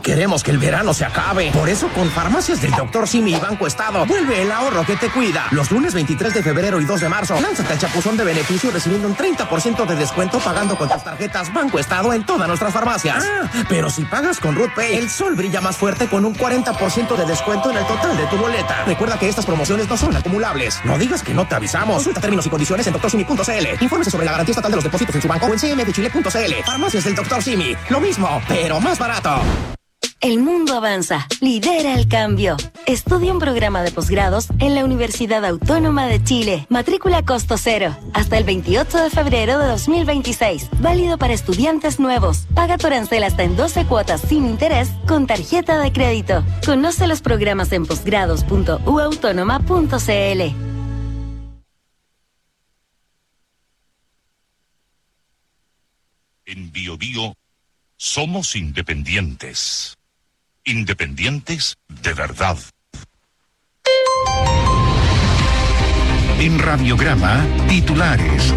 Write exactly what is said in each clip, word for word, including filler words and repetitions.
queremos que el verano se acabe. Por eso con Farmacias del doctor Simi y Banco Estado vuelve el ahorro que te cuida. Los lunes veintitrés de febrero y dos de marzo, lánzate al chapuzón de beneficio recibiendo un treinta por ciento de descuento pagando con tus tarjetas Banco Estado en todas nuestras farmacias. Ah, pero si pagas con Root Pay, el sol brilla más fuerte con un cuarenta por ciento de descuento en el total de tu boleta. Recuerda que estas promociones no son acumulables. No digas que no te avisamos. Consulta términos y condiciones en doctor simi punto c l. Infórmese sobre la garantía estatal de los depósitos en su banco o en c m de chile punto c l. Farmacias del doctor Simi. Lo mismo, pero más barato. El mundo avanza. Lidera el cambio. Estudia un programa de posgrados en la Universidad Autónoma de Chile. Matrícula costo cero. Hasta el veintiocho de febrero de dos mil veintiséis. Válido para estudiantes nuevos. Paga tu arancel hasta en doce cuotas sin interés con tarjeta de crédito. Conoce los programas en posgrados punto u autónoma punto c l. En Bio Bio somos independientes. Independientes de verdad. En Radiograma, titulares.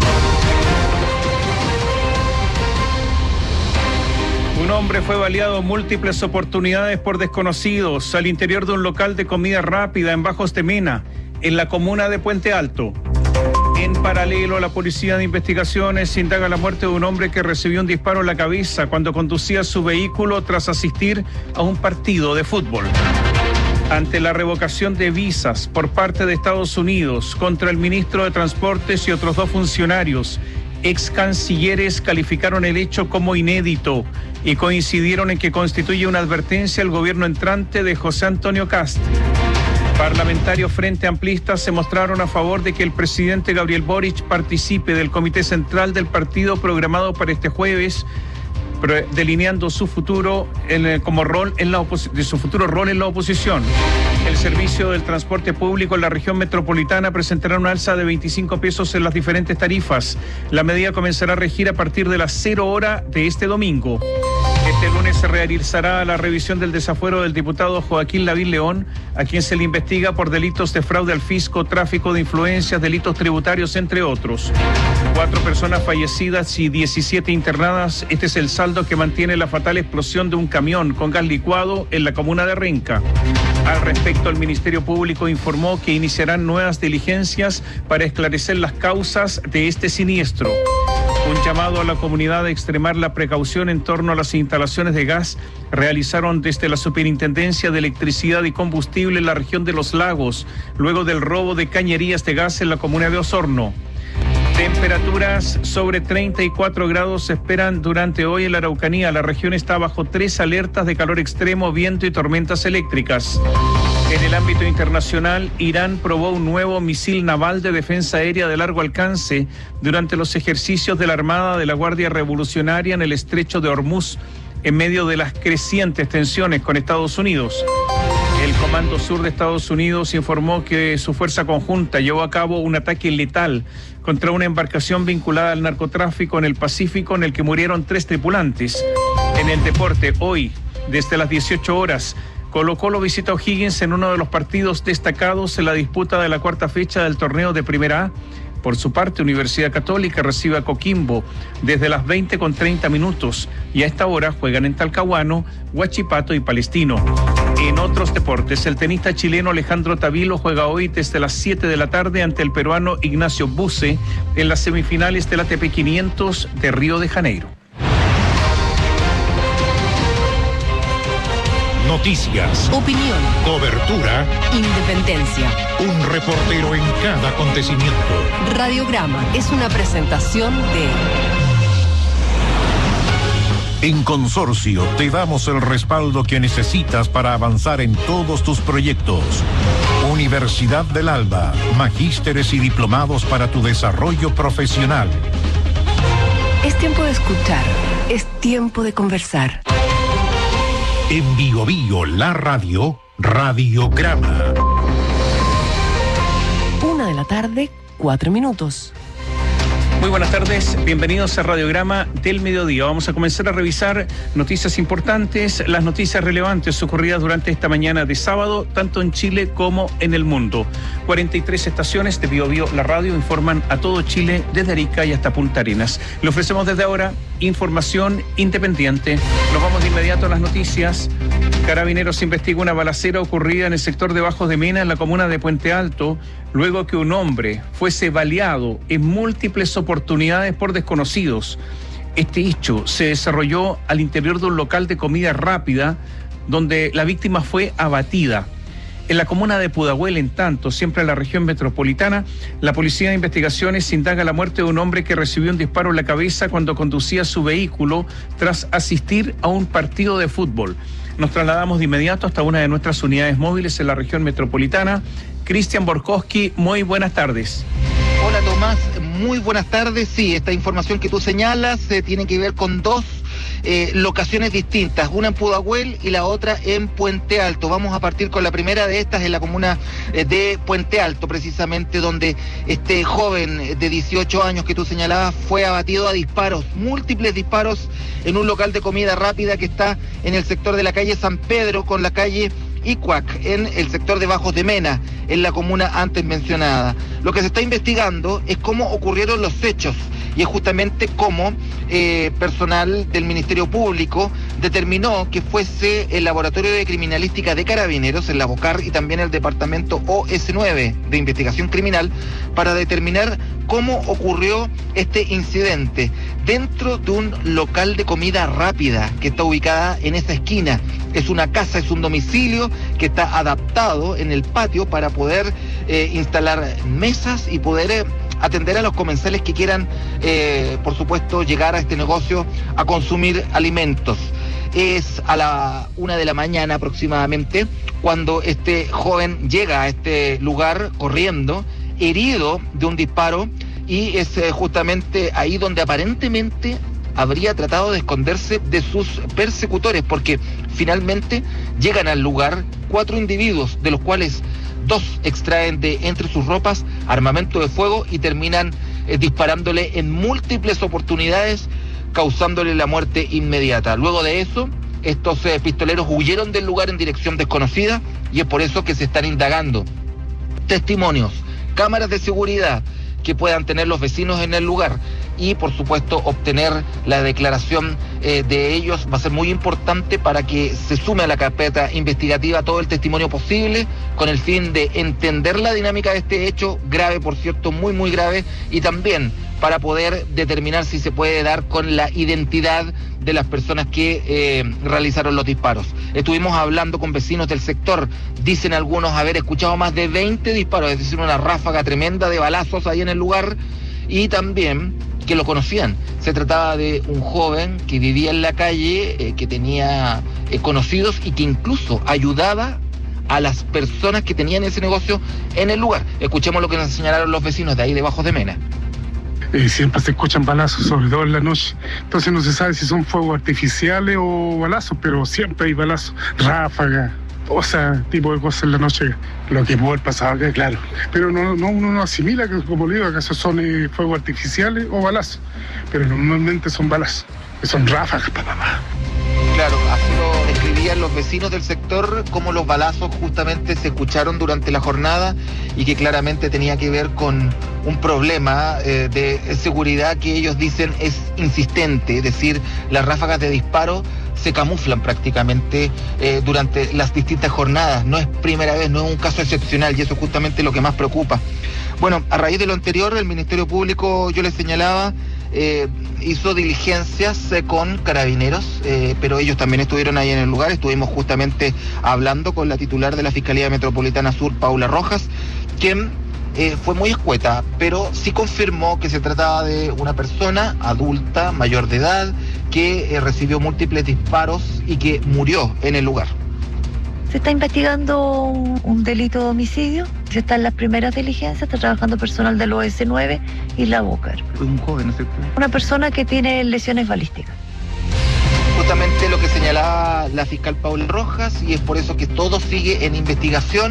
Un hombre fue baleado en múltiples oportunidades por desconocidos al interior de un local de comida rápida en Bajos de Mena, en la comuna de Puente Alto. En paralelo, la Policía de Investigaciones indaga la muerte de un hombre que recibió un disparo en la cabeza cuando conducía su vehículo tras asistir a un partido de fútbol. Ante la revocación de visas por parte de Estados Unidos contra el ministro de Transportes y otros dos funcionarios, ex cancilleres calificaron el hecho como inédito y coincidieron en que constituye una advertencia al gobierno entrante de José Antonio Kast. Parlamentarios Frente Amplistas se mostraron a favor de que el presidente Gabriel Boric participe del comité central del partido programado para este jueves, delineando su futuro en, como rol en la opos- de su futuro rol en la oposición. El servicio del transporte público en la región metropolitana presentará una alza de veinticinco pesos en las diferentes tarifas. La medida comenzará a regir a partir de las cero hora de este domingo. Este lunes se realizará la revisión del desafuero del diputado Joaquín Lavín León, a quien se le investiga por delitos de fraude al fisco, tráfico de influencias, delitos tributarios, entre otros. Cuatro personas fallecidas y diecisiete internadas. Este es el saldo que mantiene la fatal explosión de un camión con gas licuado en la comuna de Renca. Al respecto, el Ministerio Público informó que iniciarán nuevas diligencias para esclarecer las causas de este siniestro. Un llamado a la comunidad a extremar la precaución en torno a las instalaciones de gas realizaron desde la Superintendencia de Electricidad y Combustible en la región de Los Lagos, luego del robo de cañerías de gas en la comuna de Osorno. Temperaturas sobre treinta y cuatro grados se esperan durante hoy en la Araucanía. La región está bajo tres alertas de calor extremo, viento y tormentas eléctricas. En el ámbito internacional, Irán probó un nuevo misil naval de defensa aérea de largo alcance durante los ejercicios de la Armada de la Guardia Revolucionaria en el estrecho de Hormuz, en medio de las crecientes tensiones con Estados Unidos. El Comando Sur de Estados Unidos informó que su fuerza conjunta llevó a cabo un ataque letal contra una embarcación vinculada al narcotráfico en el Pacífico, en el que murieron tres tripulantes. En el deporte, hoy, desde las dieciocho horas, Colo-Colo visita a O'Higgins en uno de los partidos destacados en la disputa de la cuarta fecha del torneo de Primera A. Por su parte, Universidad Católica recibe a Coquimbo desde las veinte con treinta minutos y a esta hora juegan en Talcahuano, Huachipato y Palestino. En otros deportes, el tenista chileno Alejandro Tavilo juega hoy desde las siete de la tarde ante el peruano Ignacio Buse en las semifinales del A T P quinientos de Río de Janeiro. Noticias, opinión, cobertura, independencia. un reportero en cada acontecimiento. Radiograma es una presentación de... En Consorcio te damos el respaldo que necesitas para avanzar en todos tus proyectos. Universidad del Alba, magísteres y diplomados para tu desarrollo profesional. Es tiempo de escuchar, es tiempo de conversar. En Bio Bio, la radio, Radiograma. Una de la tarde, cuatro minutos. Muy buenas tardes, bienvenidos a Radiograma del Mediodía. Vamos a comenzar a revisar noticias importantes, las noticias relevantes ocurridas durante esta mañana de sábado, tanto en Chile como en el mundo. cuarenta y tres estaciones de Bio Bio La Radio informan a todo Chile, desde Arica y hasta Punta Arenas. Le ofrecemos desde ahora información independiente. Nos vamos de inmediato a las noticias. Carabineros investiga una balacera ocurrida en el sector de Bajos de Mena, en la comuna de Puente Alto, luego que un hombre fuese baleado en múltiples oportunidades por desconocidos. Este hecho se desarrolló al interior de un local de comida rápida, donde la víctima fue abatida. En la comuna de Pudahuel, en tanto, siempre en la región metropolitana, la Policía de Investigaciones indaga la muerte de un hombre que recibió un disparo en la cabeza cuando conducía su vehículo tras asistir a un partido de fútbol. Nos trasladamos de inmediato hasta una de nuestras unidades móviles en la región metropolitana. Cristian Borkowski, muy buenas tardes. Hola Tomás, muy buenas tardes. Sí, esta información que tú señalas eh, tiene que ver con dos eh, locaciones distintas, una en Pudahuel y la otra en Puente Alto. Vamos a partir con la primera de estas en la comuna eh, de Puente Alto, precisamente donde este joven de dieciocho años que tú señalabas fue abatido a disparos, múltiples disparos en un local de comida rápida que está en el sector de la calle San Pedro con la calle Icuac, en el sector de Bajos de Mena, en la comuna antes mencionada. Lo que se está investigando es cómo ocurrieron los hechos y es justamente cómo eh, personal del Ministerio Público determinó que fuese el Laboratorio de Criminalística de Carabineros, el LABOCAR, y también el Departamento O S nueve de Investigación Criminal para determinar cómo ocurrió este incidente dentro de un local de comida rápida que está ubicada en esa esquina. Es una casa, es un domicilio que está adaptado en el patio para poder eh, instalar mesas y poder eh, atender a los comensales que quieran, eh, por supuesto, llegar a este negocio a consumir alimentos. Es a la una de la mañana aproximadamente cuando este joven llega a este lugar corriendo, herido de un disparo, y es eh, justamente ahí donde aparentemente habría tratado de esconderse de sus persecutores, porque finalmente llegan al lugar cuatro individuos, de los cuales dos extraen de entre sus ropas armamento de fuego y terminan eh, disparándole en múltiples oportunidades, causándole la muerte inmediata. Luego de eso, estos eh, pistoleros huyeron del lugar en dirección desconocida y es por eso que se están indagando testimonios, cámaras de seguridad que puedan tener los vecinos en el lugar y por supuesto obtener la declaración eh, de ellos. Va a ser muy importante para que se sume a la carpeta investigativa todo el testimonio posible con el fin de entender la dinámica de este hecho grave, por cierto, muy muy grave, y también para poder determinar si se puede dar con la identidad de las personas que eh, realizaron los disparos. Estuvimos hablando con vecinos del sector, dicen algunos haber escuchado más de veinte disparos, es decir, una ráfaga tremenda de balazos ahí en el lugar, y también que lo conocían. Se trataba de un joven que vivía en la calle, eh, que tenía eh, conocidos y que incluso ayudaba a las personas que tenían ese negocio en el lugar. Escuchemos lo que nos señalaron los vecinos de ahí de Bajos de Mena. Eh, siempre se escuchan balazos, sobre todo en la noche. Entonces no se sabe si son fuegos artificiales o balazos, pero siempre hay balazos, ráfagas, o sea, tipo de cosas en la noche. Lo que puede haber pasado acá, claro. Pero no, no, uno no asimila que, como le digo, acaso son eh, fuegos artificiales o balazos. Pero normalmente son balazos, que son ráfagas, papá. Claro, así lo describían los vecinos del sector, cómo los balazos justamente se escucharon durante la jornada y que claramente tenía que ver con un problema eh, de seguridad que ellos dicen es insistente, es decir, las ráfagas de disparo se camuflan prácticamente eh, durante las distintas jornadas. No es primera vez, no es un caso excepcional y eso es justamente lo que más preocupa. Bueno, a raíz de lo anterior, el Ministerio Público, yo les señalaba, Eh, hizo diligencias eh, con Carabineros, eh, pero ellos también estuvieron ahí en el lugar. Estuvimos justamente hablando con la titular de la Fiscalía Metropolitana Sur, Paula Rojas, quien eh, fue muy escueta, pero sí confirmó que se trataba de una persona adulta, mayor de edad, que eh, recibió múltiples disparos y que murió en el lugar. Se está investigando un, un delito de homicidio, se está en las primeras diligencias, está trabajando personal del O S nueve y la BOCAR. Un joven, ¿no es cierto? Una persona que tiene lesiones balísticas. Justamente lo que señalaba la fiscal Paula Rojas, y es por eso que todo sigue en investigación.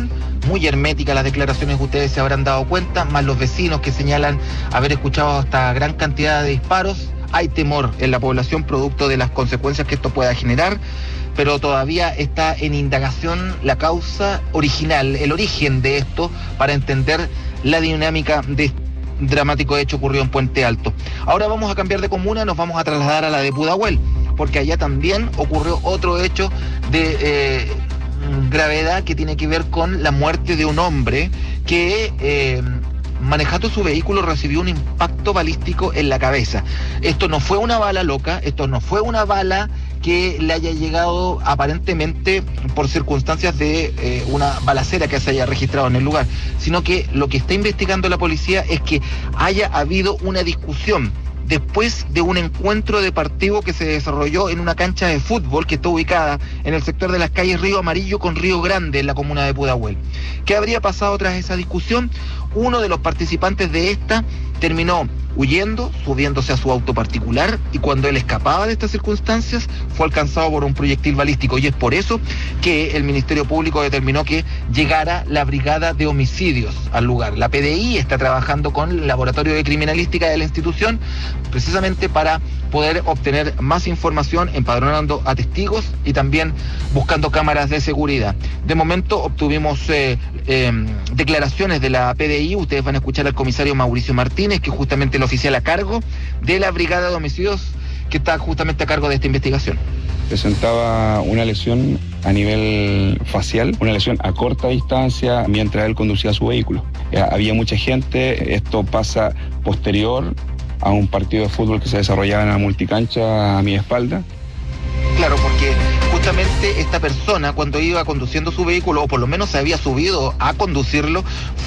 muy herméticas las declaraciones que ustedes se habrán dado cuenta, más los vecinos que señalan haber escuchado hasta gran cantidad de disparos. Hay temor en la población producto de las consecuencias que esto pueda generar, pero todavía está en indagación la causa original, el origen de esto, para entender la dinámica de este dramático hecho ocurrido en Puente Alto. Ahora vamos a cambiar de comuna, nos vamos a trasladar a la de Pudahuel, porque allá también ocurrió otro hecho de eh, gravedad que tiene que ver con la muerte de un hombre que eh, manejando su vehículo recibió un impacto balístico en la cabeza. Esto no fue una bala loca, esto no fue una bala que le haya llegado aparentemente por circunstancias de eh, una balacera que se haya registrado en el lugar, sino que lo que está investigando la policía es que haya habido una discusión después de un encuentro deportivo que se desarrolló en una cancha de fútbol que está ubicada en el sector de las calles Río Amarillo con Río Grande en la comuna de Pudahuel. ¿Qué habría pasado tras esa discusión? Uno de los participantes de esta terminó huyendo, subiéndose a su auto particular, y cuando él escapaba de estas circunstancias fue alcanzado por un proyectil balístico, y es por eso que el Ministerio Público determinó que llegara la Brigada de Homicidios al lugar. La P D I está trabajando con el Laboratorio de Criminalística de la institución precisamente para poder obtener más información, empadronando a testigos y también buscando cámaras de seguridad. De momento obtuvimos eh, eh, declaraciones de la P D I. Ustedes van a escuchar al comisario Mauricio Martínez, que es justamente el oficial a cargo de la Brigada de Homicidios, que está justamente a cargo de esta investigación. Presentaba una lesión a nivel facial, una lesión a corta distancia mientras él conducía su vehículo. Eh, había mucha gente, esto pasa posterior a un partido de fútbol que se desarrollaba en la multicancha a mi espalda. Claro, porque justamente esta persona, cuando iba conduciendo su vehículo, o por lo menos se había subido a conducirlo,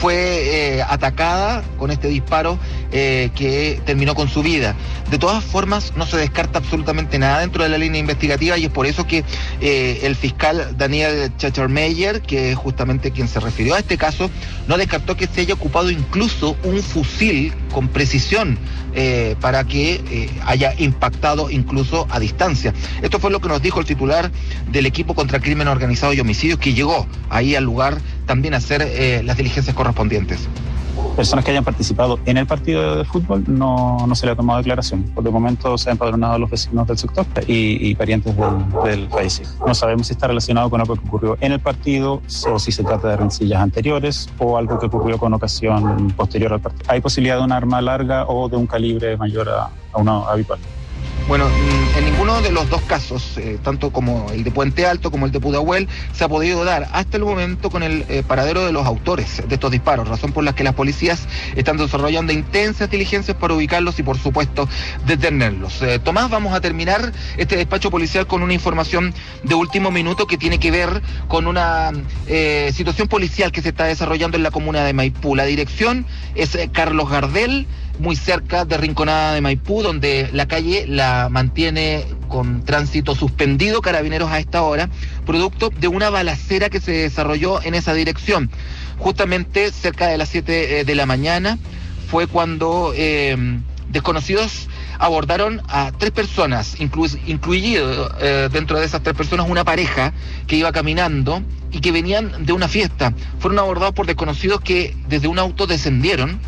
fue eh, atacada con este disparo eh, que terminó con su vida. De todas formas, no se descarta absolutamente nada dentro de la línea investigativa, y es por eso que eh, el fiscal Daniel Chacharmeyer, que es justamente quien se refirió a este caso, no descartó que se haya ocupado incluso un fusil con precisión eh, para que eh, haya impactado incluso a distancia. Esto fue lo que nos dijo el titular del equipo contra crimen organizado y homicidios, que llegó ahí al lugar también a hacer eh, las diligencias correspondientes. Personas que hayan participado en el partido de fútbol no, no se le ha tomado declaración. Por el momento se han empadronado los vecinos del sector y, y parientes del, del fallecido. No sabemos si está relacionado con algo que ocurrió en el partido, o si se trata de rencillas anteriores o algo que ocurrió con ocasión posterior al partido. Hay posibilidad de un arma larga o de un calibre mayor a, a uno habitual. Bueno, en ninguno de los dos casos, eh, tanto como el de Puente Alto como el de Pudahuel, se ha podido dar hasta el momento con el eh, paradero de los autores de estos disparos, razón por la que las policías están desarrollando intensas diligencias para ubicarlos y, por supuesto, detenerlos. Eh, Tomás, vamos a terminar este despacho policial con una información de último minuto que tiene que ver con una eh, situación policial que se está desarrollando en la comuna de Maipú. La dirección es eh, Carlos Gardel, muy cerca de Rinconada de Maipú, donde la calle la mantiene con tránsito suspendido Carabineros a esta hora, producto de una balacera que se desarrolló en esa dirección. Justamente cerca de las siete de la mañana fue cuando eh, desconocidos abordaron a tres personas, inclu- incluido eh, dentro de esas tres personas una pareja que iba caminando y que venían de una fiesta. Fueron abordados por desconocidos que desde un auto descendieron,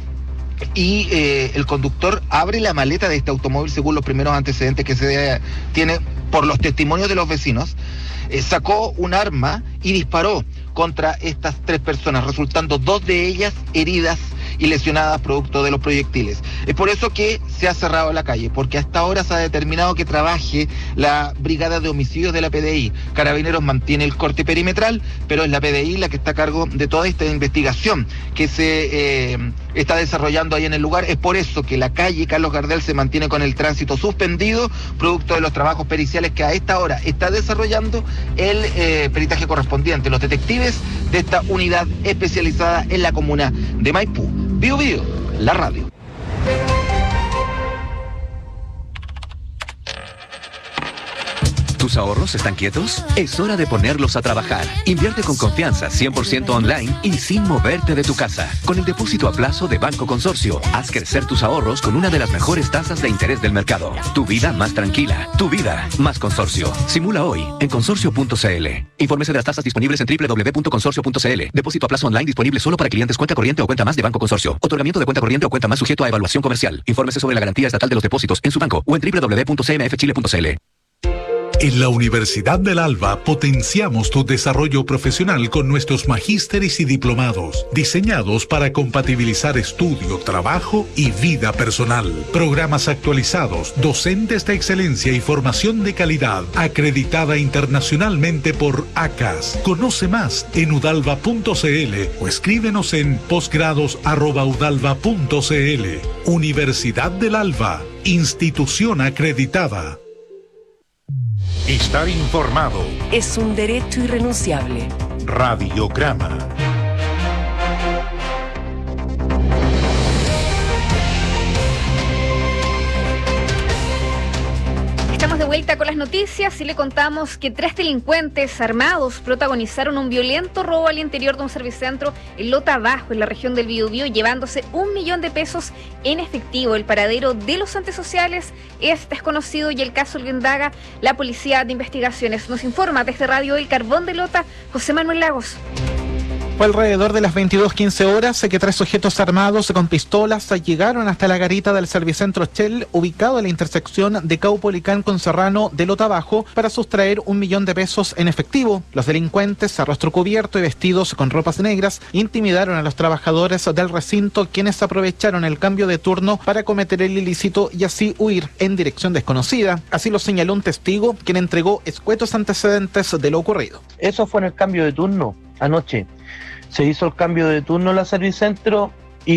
y eh, el conductor abre la maleta de este automóvil, según los primeros antecedentes que se tiene por los testimonios de los vecinos, eh, sacó un arma y disparó contra estas tres personas, resultando dos de ellas heridas y lesionadas producto de los proyectiles. Es por eso que se ha cerrado la calle, porque hasta ahora se ha determinado que trabaje la Brigada de Homicidios de la P D I. Carabineros mantiene el corte perimetral, pero es la P D I la que está a cargo de toda esta investigación que se eh, está desarrollando ahí en el lugar. Es por eso que la calle Carlos Gardel se mantiene con el tránsito suspendido, producto de los trabajos periciales que a esta hora está desarrollando el eh, peritaje correspondiente, los detectives de esta unidad especializada en la comuna de Maipú. Bio Bio, la radio. ¿Tus ahorros están quietos? Es hora de ponerlos a trabajar. Invierte con confianza, cien por ciento online y sin moverte de tu casa. Con el depósito a plazo de Banco Consorcio, haz crecer tus ahorros con una de las mejores tasas de interés del mercado. Tu vida más tranquila. Tu vida más Consorcio. Simula hoy en consorcio punto c l. Infórmese de las tasas disponibles en doble u doble u doble u punto consorcio punto c l. Depósito a plazo online disponible solo para clientes cuenta corriente o cuenta más de Banco Consorcio. Otorgamiento de cuenta corriente o cuenta más sujeto a evaluación comercial. Infórmese sobre la garantía estatal de los depósitos en su banco o en doble u doble u doble u punto c m f chile punto c l. En la Universidad del Alba potenciamos tu desarrollo profesional con nuestros magísteres y diplomados, diseñados para compatibilizar estudio, trabajo y vida personal. Programas actualizados, docentes de excelencia y formación de calidad, acreditada internacionalmente por A C A S. Conoce más en udalva punto c l o escríbenos en posgrados arroba udalva punto c l. Universidad del Alba, institución acreditada. Estar informado. Es un derecho irrenunciable. Radiograma. Estamos de vuelta con las noticias y le contamos que tres delincuentes armados protagonizaron un violento robo al interior de un servicentro en Lota Bajo, en la región del Biobío, llevándose un millón de pesos en efectivo. El paradero de los antisociales es desconocido y el caso lo indaga la Policía de Investigaciones. Nos informa desde Radio El Carbón de Lota, José Manuel Lagos. Fue alrededor de las veintidós quince horas que tres sujetos armados con pistolas llegaron hasta la garita del Servicentro Shell, ubicado en la intersección de Caupolicán con Serrano de Lota Bajo, para sustraer un millón de pesos en efectivo. Los delincuentes, a rostro cubierto y vestidos con ropas negras, intimidaron a los trabajadores del recinto, quienes aprovecharon el cambio de turno para cometer el ilícito y así huir en dirección desconocida. Así lo señaló un testigo, quien entregó escuetos antecedentes de lo ocurrido. Eso fue en el cambio de turno anoche. Se hizo el cambio de turno en la Servicentro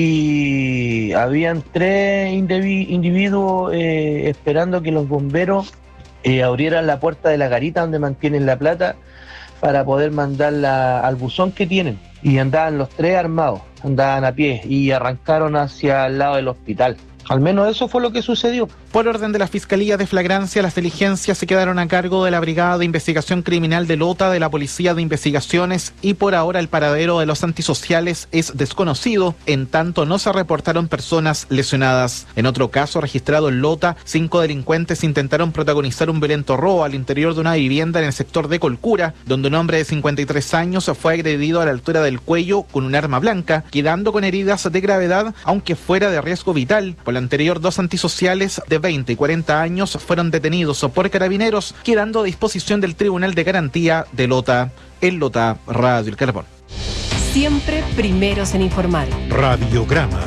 y habían tres individu- individuos eh, esperando que los bomberos eh, abrieran la puerta de la garita donde mantienen la plata para poder mandarla al buzón que tienen. Y andaban los tres armados, andaban a pie y arrancaron hacia el lado del hospital. Al menos eso fue lo que sucedió. Por orden de la Fiscalía de Flagrancia, las diligencias se quedaron a cargo de la Brigada de Investigación Criminal de Lota, de la Policía de Investigaciones, y por ahora el paradero de los antisociales es desconocido, en tanto no se reportaron personas lesionadas. En otro caso registrado en Lota, cinco delincuentes intentaron protagonizar un violento robo al interior de una vivienda en el sector de Colcura, donde un hombre de cincuenta y tres años fue agredido a la altura del cuello con un arma blanca, quedando con heridas de gravedad, aunque fuera de riesgo vital. Por lo anterior, dos antisociales de veinte y cuarenta años fueron detenidos por carabineros, quedando a disposición del Tribunal de Garantía de Lota. En Lota, Radio El Carbón. Siempre primeros en informar. Radiograma.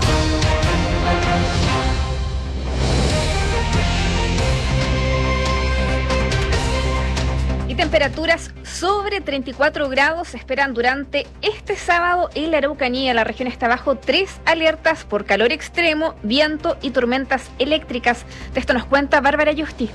Temperaturas sobre treinta y cuatro grados se esperan durante este sábado en la Araucanía. La región está bajo tres alertas por calor extremo, viento y tormentas eléctricas. De esto nos cuenta Bárbara Yusti.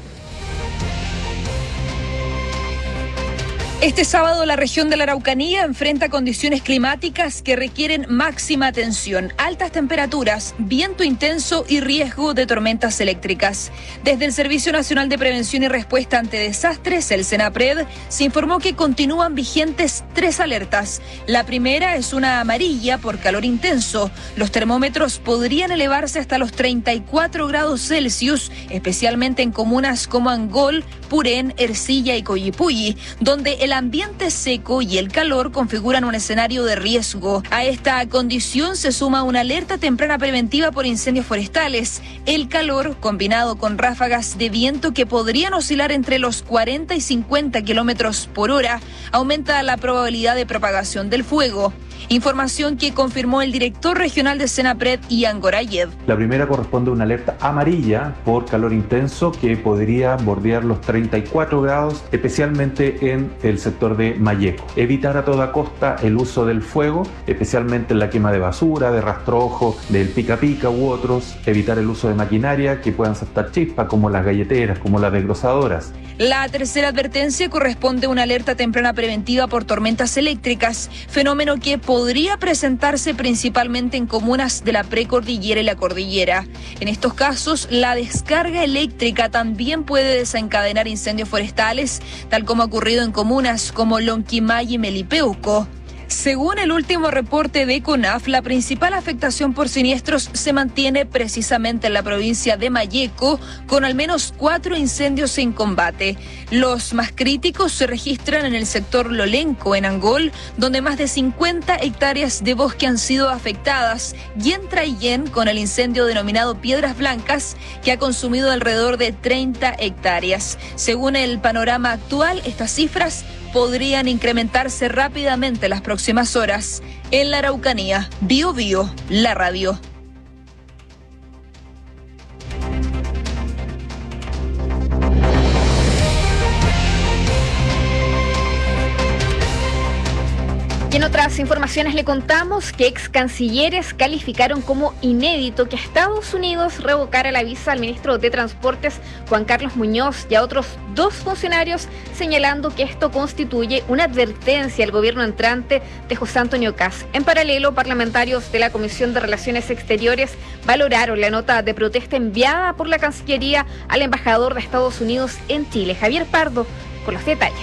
Este sábado la región de la Araucanía enfrenta condiciones climáticas que requieren máxima atención, altas temperaturas, viento intenso y riesgo de tormentas eléctricas. Desde el Servicio Nacional de Prevención y Respuesta ante Desastres, el SENAPRED, se informó que continúan vigentes tres alertas. La primera es una amarilla por calor intenso. Los termómetros podrían elevarse hasta los treinta y cuatro grados Celsius, especialmente en comunas como Angol, Purén, Ercilla y Coyipulli, donde el ambiente seco y el calor configuran un escenario de riesgo. A esta condición se suma una alerta temprana preventiva por incendios forestales. El calor, combinado con ráfagas de viento que podrían oscilar entre los cuarenta y cincuenta kilómetros por hora, aumenta la probabilidad de propagación del fuego. Información que confirmó el director regional de SENAPRED, Ian Gorayev. La primera corresponde a una alerta amarilla por calor intenso que podría bordear los treinta y cuatro grados, especialmente en el sector de Malleco. Evitar a toda costa el uso del fuego, especialmente en la quema de basura, de rastrojo, del pica pica u otros. Evitar el uso de maquinaria que puedan saltar chispas, como las galleteras, como las desgrosadoras. La tercera advertencia corresponde a una alerta temprana preventiva por tormentas eléctricas, fenómeno que podría presentarse principalmente en comunas de la precordillera y la cordillera. En estos casos, la descarga eléctrica también puede desencadenar incendios forestales, tal como ha ocurrido en comunas como Lonquimay y Melipeuco. Según el último reporte de CONAF, la principal afectación por siniestros se mantiene precisamente en la provincia de Malleco, con al menos cuatro incendios en combate. Los más críticos se registran en el sector Lolenco, en Angol, donde más de cincuenta hectáreas de bosque han sido afectadas, y en Traillén, con el incendio denominado Piedras Blancas, que ha consumido alrededor de treinta hectáreas. Según el panorama actual, estas cifras podrían incrementarse rápidamente las próximas horas. En la Araucanía, Bio Bio, la radio. Y en otras informaciones le contamos que ex cancilleres calificaron como inédito que Estados Unidos revocara la visa al ministro de Transportes Juan Carlos Muñoz y a otros dos funcionarios, señalando que esto constituye una advertencia al gobierno entrante de José Antonio Kast. En paralelo, parlamentarios de la Comisión de Relaciones Exteriores valoraron la nota de protesta enviada por la Cancillería al embajador de Estados Unidos en Chile. Javier Pardo con los detalles.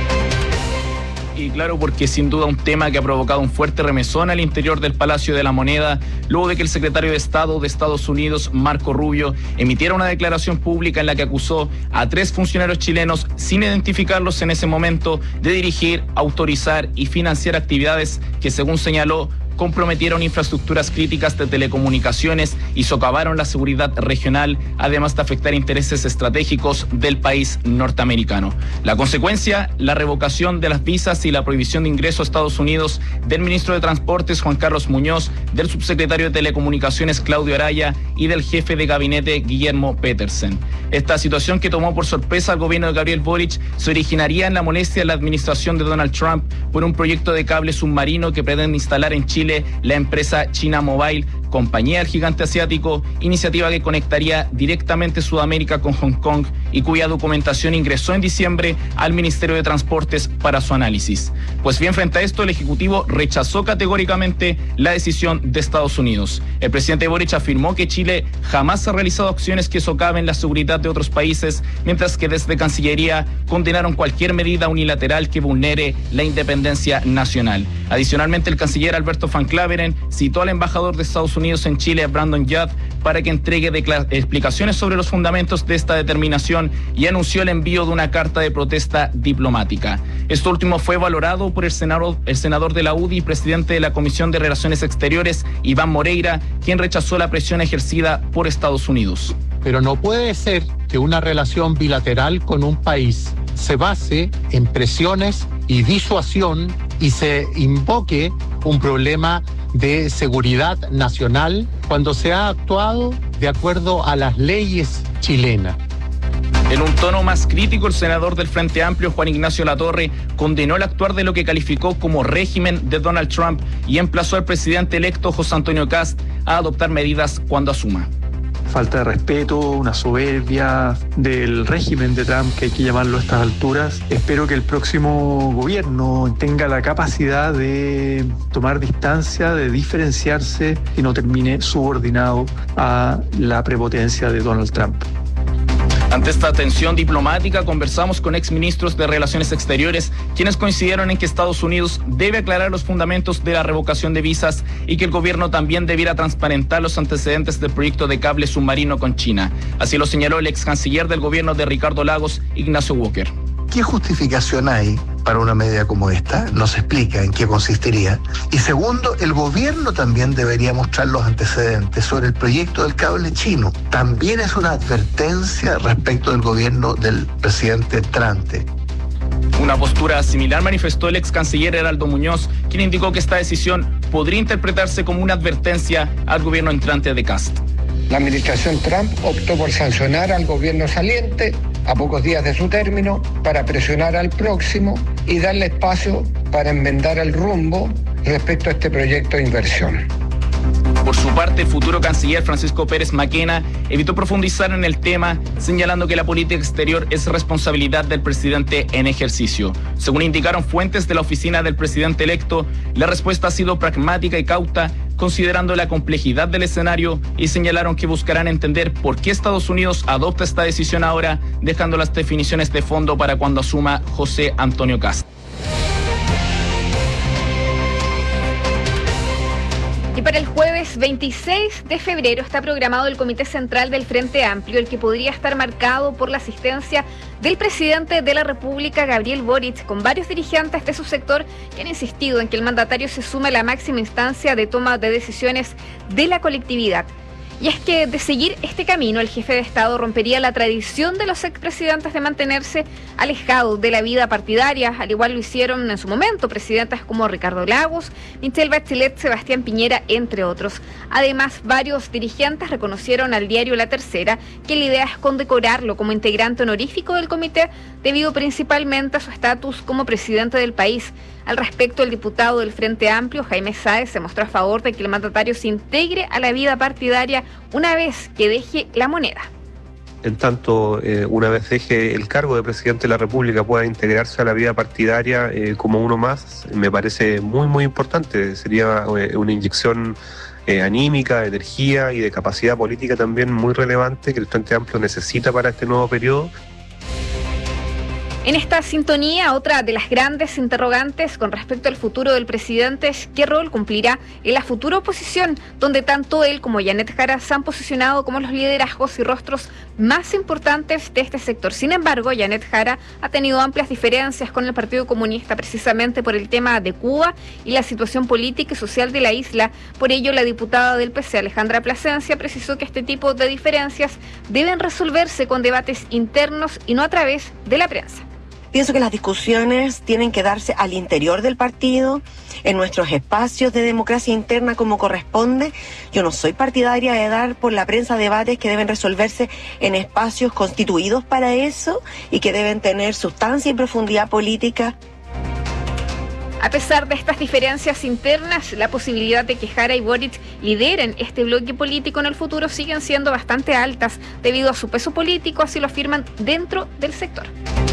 Y claro, porque sin duda un tema que ha provocado un fuerte remesón al interior del Palacio de la Moneda, luego de que el secretario de Estado de Estados Unidos, Marco Rubio, emitiera una declaración pública en la que acusó a tres funcionarios chilenos, sin identificarlos en ese momento, de dirigir, autorizar y financiar actividades que, según señaló, comprometieron infraestructuras críticas de telecomunicaciones y socavaron la seguridad regional, además de afectar intereses estratégicos del país norteamericano. La consecuencia, la revocación de las visas y la prohibición de ingreso a Estados Unidos del ministro de Transportes, Juan Carlos Muñoz, del subsecretario de Telecomunicaciones, Claudio Araya, y del jefe de gabinete, Guillermo Petersen. Esta situación, que tomó por sorpresa al gobierno de Gabriel Boric, se originaría en la molestia de la administración de Donald Trump por un proyecto de cable submarino que pretende instalar en Chile la empresa China Mobile, compañía del gigante asiático, iniciativa que conectaría directamente Sudamérica con Hong Kong y cuya documentación ingresó en diciembre al Ministerio de Transportes para su análisis. Pues bien, frente a esto, el Ejecutivo rechazó categóricamente la decisión de Estados Unidos. El presidente Boric afirmó que Chile jamás ha realizado acciones que socaven la seguridad de otros países, mientras que desde Cancillería condenaron cualquier medida unilateral que vulnere la independencia nacional. Adicionalmente, el canciller Alberto Van Claveren citó al embajador de Estados Unidos en Chile, Brandon Judd, para que entregue explicaciones sobre los fundamentos de esta determinación y anunció el envío de una carta de protesta diplomática. Esto último fue valorado por el senador, el senador de la U D I y presidente de la Comisión de Relaciones Exteriores, Iván Moreira, quien rechazó la presión ejercida por Estados Unidos. Pero no puede ser que una relación bilateral con un país se base en presiones y disuasión y se invoque un problema de seguridad nacional cuando se ha actuado de acuerdo a las leyes chilenas. En un tono más crítico, el senador del Frente Amplio, Juan Ignacio Latorre, condenó el actuar de lo que calificó como régimen de Donald Trump y emplazó al presidente electo José Antonio Kast a adoptar medidas cuando asuma. Falta de respeto, una soberbia del régimen de Trump, que hay que llamarlo a estas alturas. Espero que el próximo gobierno tenga la capacidad de tomar distancia, de diferenciarse y no termine subordinado a la prepotencia de Donald Trump. Ante esta tensión diplomática, conversamos con exministros de Relaciones Exteriores, quienes coincidieron en que Estados Unidos debe aclarar los fundamentos de la revocación de visas y que el gobierno también debiera transparentar los antecedentes del proyecto de cable submarino con China. Así lo señaló el ex canciller del gobierno de Ricardo Lagos, Ignacio Walker. ¿Qué justificación hay para una medida como esta? No se explica en qué consistiría. Y segundo, el gobierno también debería mostrar los antecedentes sobre el proyecto del cable chino. También es una advertencia respecto del gobierno del presidente entrante. Una postura similar manifestó el ex canciller Heraldo Muñoz, quien indicó que esta decisión podría interpretarse como una advertencia al gobierno entrante de Kast. La administración Trump optó por sancionar al gobierno saliente a pocos días de su término para presionar al próximo y darle espacio para enmendar el rumbo respecto a este proyecto de inversión. Por su parte, el futuro canciller Francisco Pérez Maquena evitó profundizar en el tema, señalando que la política exterior es responsabilidad del presidente en ejercicio. Según indicaron fuentes de la oficina del presidente electo, la respuesta ha sido pragmática y cauta, considerando la complejidad del escenario, y señalaron que buscarán entender por qué Estados Unidos adopta esta decisión ahora, dejando las definiciones de fondo para cuando asuma José Antonio Kast. Y para el jueves veintiséis de febrero está programado el Comité Central del Frente Amplio, el que podría estar marcado por la asistencia del presidente de la República, Gabriel Boric, con varios dirigentes de su sector que han insistido en que el mandatario se sume a la máxima instancia de toma de decisiones de la colectividad. Y es que de seguir este camino, el jefe de Estado rompería la tradición de los expresidentes de mantenerse alejados de la vida partidaria, al igual lo hicieron en su momento presidentes como Ricardo Lagos, Michelle Bachelet, Sebastián Piñera, entre otros. Además, varios dirigentes reconocieron al diario La Tercera que la idea es condecorarlo como integrante honorífico del comité, debido principalmente a su estatus como presidente del país. Al respecto, el diputado del Frente Amplio, Jaime Sáez, se mostró a favor de que el mandatario se integre a la vida partidaria una vez que deje la moneda. En tanto, eh, una vez deje el cargo de presidente de la República, pueda integrarse a la vida partidaria eh, como uno más, me parece muy, muy importante. Sería eh, una inyección eh, anímica, de energía y de capacidad política también muy relevante que el Frente Amplio necesita para este nuevo periodo. En esta sintonía, otra de las grandes interrogantes con respecto al futuro del presidente es qué rol cumplirá en la futura oposición, donde tanto él como Janet Jara se han posicionado como los liderazgos y rostros más importantes de este sector. Sin embargo, Janet Jara ha tenido amplias diferencias con el Partido Comunista precisamente por el tema de Cuba y la situación política y social de la isla. Por ello, la diputada del P C, Alejandra Plasencia, precisó que este tipo de diferencias deben resolverse con debates internos y no a través de la prensa. Pienso que las discusiones tienen que darse al interior del partido, en nuestros espacios de democracia interna como corresponde. Yo no soy partidaria de dar por la prensa debates que deben resolverse en espacios constituidos para eso y que deben tener sustancia y profundidad política. A pesar de estas diferencias internas, la posibilidad de que Jara y Boric lideren este bloque político en el futuro siguen siendo bastante altas debido a su peso político, así lo afirman dentro del sector.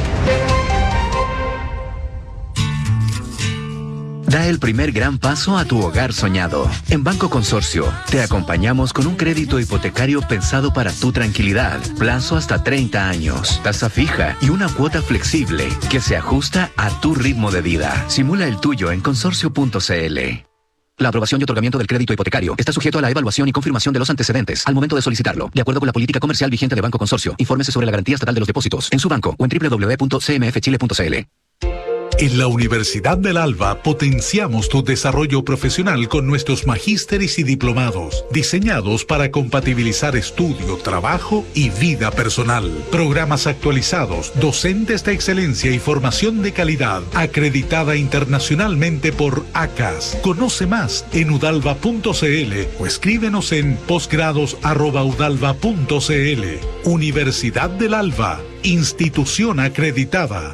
Da el primer gran paso a tu hogar soñado. En Banco Consorcio, te acompañamos con un crédito hipotecario pensado para tu tranquilidad. Plazo hasta treinta años, tasa fija y una cuota flexible que se ajusta a tu ritmo de vida. Simula el tuyo en consorcio punto c l. La aprobación y otorgamiento del crédito hipotecario está sujeto a la evaluación y confirmación de los antecedentes al momento de solicitarlo, de acuerdo con la política comercial vigente de Banco Consorcio. Infórmese sobre la garantía estatal de los depósitos en su banco o en doble u doble u doble u punto c m f chile punto c l. En la Universidad del Alba potenciamos tu desarrollo profesional con nuestros magísteres y diplomados, diseñados para compatibilizar estudio, trabajo y vida personal. Programas actualizados, docentes de excelencia y formación de calidad, acreditada internacionalmente por A C A S. Conoce más en udalva punto c l o escríbenos en posgrados arroba udalva punto c l. Universidad del Alba, institución acreditada.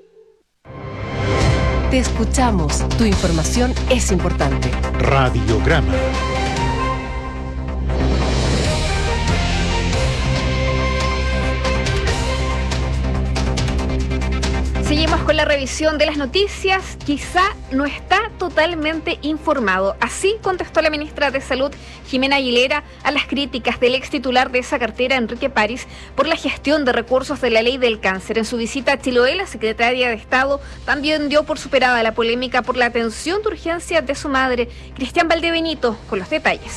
Te escuchamos. Tu información es importante. Radiograma. Seguimos con la revisión de las noticias. Quizá no está totalmente informado. Así contestó la ministra de Salud, Jimena Aguilera, a las críticas del ex titular de esa cartera, Enrique París, por la gestión de recursos de la ley del cáncer. En su visita a Chiloé, la secretaria de Estado también dio por superada la polémica por la atención de urgencia de su madre. Cristian Valdebenito con los detalles.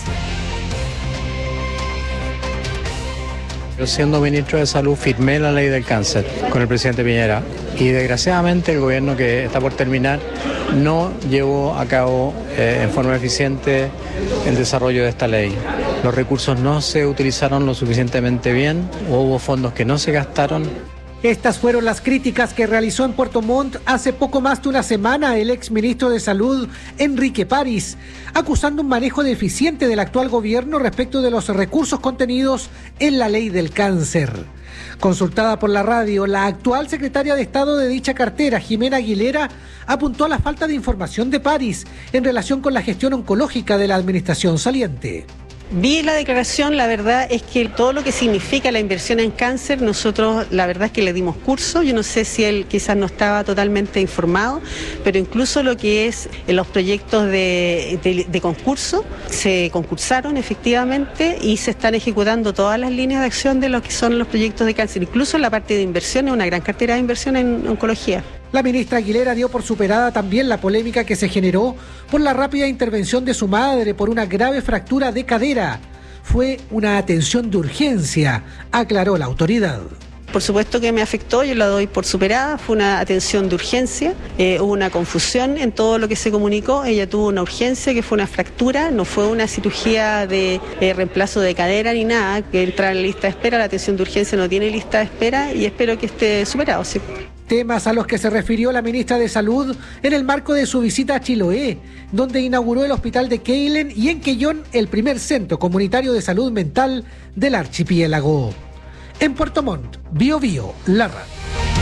Yo, siendo ministro de Salud, firmé la ley del cáncer con el presidente Piñera y desgraciadamente el gobierno que está por terminar no llevó a cabo eh, en forma eficiente el desarrollo de esta ley. Los recursos no se utilizaron lo suficientemente bien, hubo fondos que no se gastaron Estas fueron las críticas que realizó en Puerto Montt hace poco más de una semana el exministro de Salud, Enrique París, acusando un manejo deficiente del actual gobierno respecto de los recursos contenidos en la ley del cáncer. Consultada por la radio, la actual secretaria de Estado de dicha cartera, Jimena Aguilera, apuntó a la falta de información de París en relación con la gestión oncológica de la administración saliente. Vi la declaración, la verdad es que todo lo que significa la inversión en cáncer, nosotros la verdad es que le dimos curso. Yo no sé si él quizás no estaba totalmente informado, pero incluso lo que es en los proyectos de, de, de concurso, se concursaron efectivamente y se están ejecutando todas las líneas de acción de lo que son los proyectos de cáncer, incluso en la parte de inversión, una gran cartera de inversión en oncología. La ministra Aguilera dio por superada también la polémica que se generó por la rápida intervención de su madre por una grave fractura de cadera. Fue una atención de urgencia, aclaró la autoridad. Por supuesto que me afectó, yo la doy por superada, fue una atención de urgencia, eh, hubo una confusión en todo lo que se comunicó, ella tuvo una urgencia que fue una fractura, no fue una cirugía de eh, reemplazo de cadera ni nada, que entra en la lista de espera, la atención de urgencia no tiene lista de espera y espero que esté superado, sí. Temas a los que se refirió la ministra de Salud en el marco de su visita a Chiloé, donde inauguró el hospital de Keilen y en Quellón el primer centro comunitario de salud mental del archipiélago. En Puerto Montt, Bio Bio, la radio.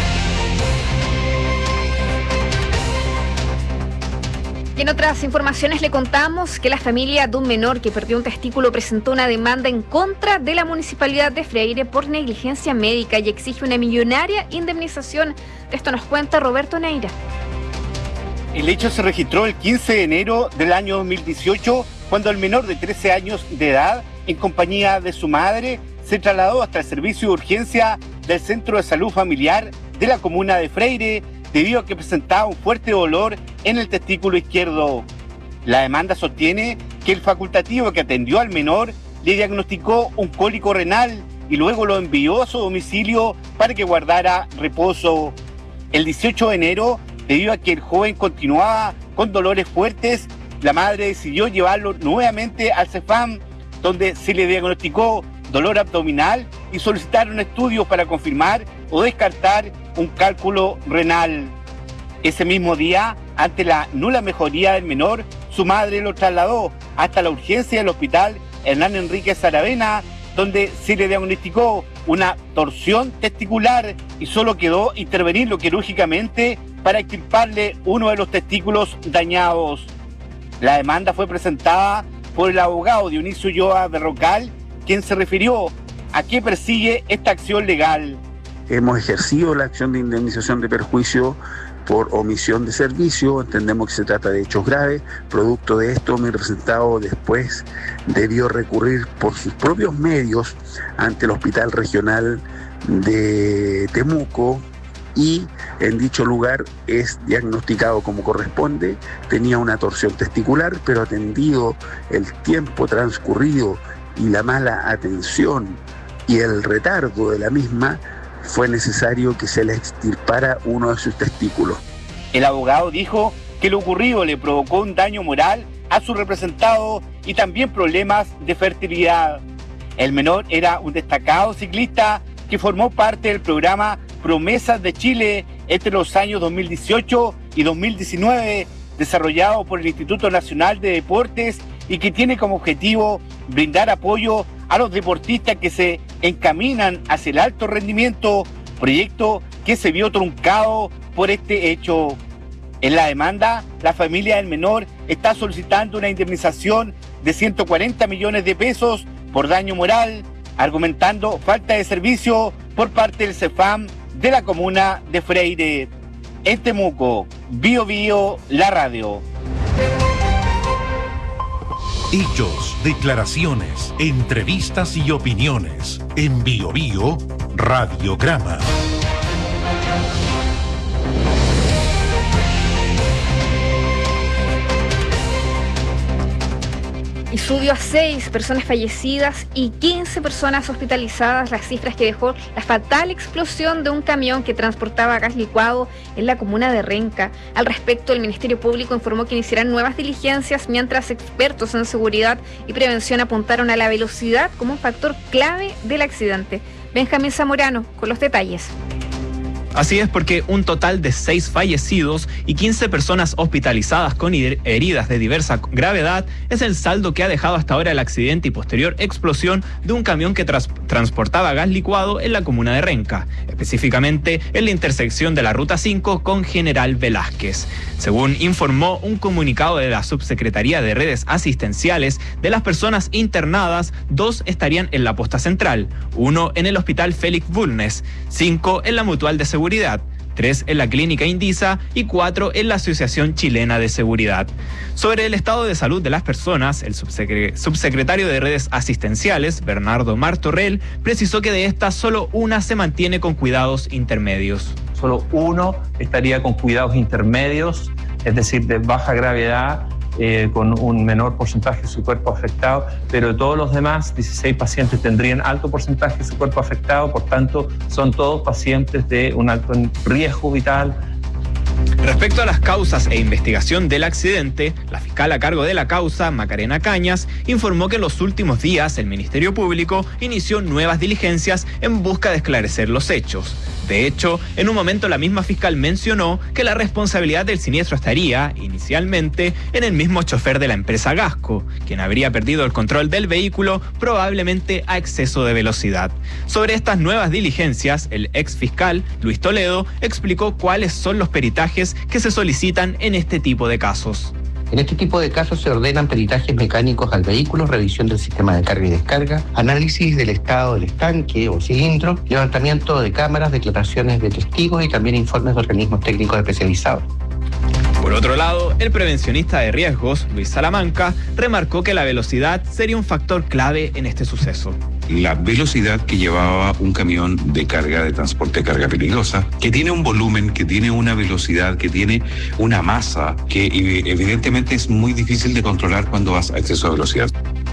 Y en otras informaciones le contamos que la familia de un menor que perdió un testículo presentó una demanda en contra de la Municipalidad de Freire por negligencia médica y exige una millonaria indemnización. De esto nos cuenta Roberto Neira. El hecho se registró el quince de enero del año dos mil dieciocho, cuando el menor de trece años de edad, en compañía de su madre, se trasladó hasta el servicio de urgencia del Centro de Salud Familiar de la comuna de Freire, debido a que presentaba un fuerte dolor en el testículo izquierdo. La demanda sostiene que el facultativo que atendió al menor le diagnosticó un cólico renal y luego lo envió a su domicilio para que guardara reposo. El dieciocho de enero, debido a que el joven continuaba con dolores fuertes, la madre decidió llevarlo nuevamente al CEFAM, donde se le diagnosticó dolor abdominal y solicitaron estudios para confirmar o descartar un cálculo renal. Ese mismo día, ante la nula mejoría del menor, su madre lo trasladó hasta la urgencia del hospital Hernán Enríquez Aravena, donde se le diagnosticó una torsión testicular y solo quedó intervenirlo quirúrgicamente para extirparle uno de los testículos dañados. La demanda fue presentada por el abogado Dionisio Ulloa Berrocal, quien se refirió a qué persigue esta acción legal. Hemos ejercido la acción de indemnización de perjuicio por omisión de servicio, entendemos que se trata de hechos graves. Producto de esto, mi representado después debió recurrir por sus propios medios ante el Hospital Regional de Temuco y en dicho lugar es diagnosticado como corresponde. Tenía una torsión testicular, pero atendido el tiempo transcurrido y la mala atención y el retardo de la misma, fue necesario que se le extirpara uno de sus testículos. El abogado dijo que lo ocurrido le provocó un daño moral a su representado y también problemas de fertilidad. El menor era un destacado ciclista que formó parte del programa Promesas de Chile entre los años dos mil dieciocho y dos mil diecinueve, desarrollado por el Instituto Nacional de Deportes y que tiene como objetivo brindar apoyo a los deportistas que se encaminan hacia el alto rendimiento, proyecto que se vio truncado por este hecho. En la demanda, la familia del menor está solicitando una indemnización de ciento cuarenta millones de pesos por daño moral, argumentando falta de servicio por parte del CEFAM de la comuna de Freire. En Temuco, Bio Bio, la radio. Hechos, declaraciones, entrevistas y opiniones. En Bio Bio, Radiograma. Y subió a seis personas fallecidas y quince personas hospitalizadas, las cifras que dejó la fatal explosión de un camión que transportaba gas licuado en la comuna de Renca. Al respecto, el Ministerio Público informó que iniciarán nuevas diligencias, mientras expertos en seguridad y prevención apuntaron a la velocidad como un factor clave del accidente. Benjamín Zamorano con los detalles. Así es, porque un total de seis fallecidos y quince personas hospitalizadas con heridas de diversa gravedad es el saldo que ha dejado hasta ahora el accidente y posterior explosión de un camión que tras transportaba gas licuado en la comuna de Renca, específicamente en la intersección de la Ruta cinco con General Velázquez. Según informó un comunicado de la Subsecretaría de Redes Asistenciales, de las personas internadas, dos estarían en la posta central, uno en el Hospital Félix Bulnes, cinco en la Mutual de Seguridad, tres en la Clínica Indisa y cuatro en la Asociación Chilena de Seguridad. Sobre el estado de salud de las personas, el subsecre- subsecretario de Redes Asistenciales, Bernardo Martorell, precisó que de estas solo una se mantiene con cuidados intermedios. Solo uno estaría con cuidados intermedios, es decir, de baja gravedad, Eh, con un menor porcentaje de su cuerpo afectado, pero de todos los demás, dieciséis pacientes tendrían alto porcentaje de su cuerpo afectado, por tanto, son todos pacientes de un alto riesgo vital. Respecto a las causas e investigación del accidente, la fiscal a cargo de la causa, Macarena Cañas, informó que en los últimos días el Ministerio Público inició nuevas diligencias en busca de esclarecer los hechos. De hecho, en un momento la misma fiscal mencionó que la responsabilidad del siniestro estaría, inicialmente, en el mismo chofer de la empresa Gasco, quien habría perdido el control del vehículo, probablemente a exceso de velocidad. Sobre estas nuevas diligencias, el ex fiscal, Luis Toledo, explicó cuáles son los peritajes que se solicitan en este tipo de casos. En este tipo de casos se ordenan peritajes mecánicos al vehículo, revisión del sistema de carga y descarga, análisis del estado del estanque o cilindro, levantamiento de cámaras, declaraciones de testigos y también informes de organismos técnicos especializados. Por otro lado, el prevencionista de riesgos, Luis Salamanca, remarcó que la velocidad sería un factor clave en este suceso. La velocidad que llevaba un camión de carga, de transporte de carga peligrosa, que tiene un volumen, que tiene una velocidad, que tiene una masa, que evidentemente es muy difícil de controlar cuando vas a exceso de velocidad.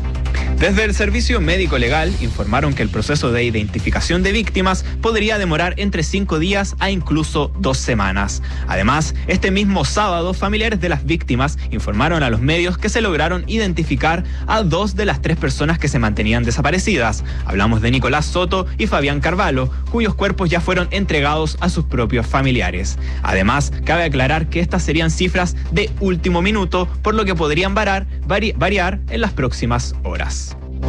Desde el Servicio Médico Legal informaron que el proceso de identificación de víctimas podría demorar entre cinco días a incluso dos semanas. Además, este mismo sábado, familiares de las víctimas informaron a los medios que se lograron identificar a dos de las tres personas que se mantenían desaparecidas. Hablamos de Nicolás Soto y Fabián Carvalho, cuyos cuerpos ya fueron entregados a sus propios familiares. Además, cabe aclarar que estas serían cifras de último minuto, por lo que podrían variar, vari, variar en las próximas horas.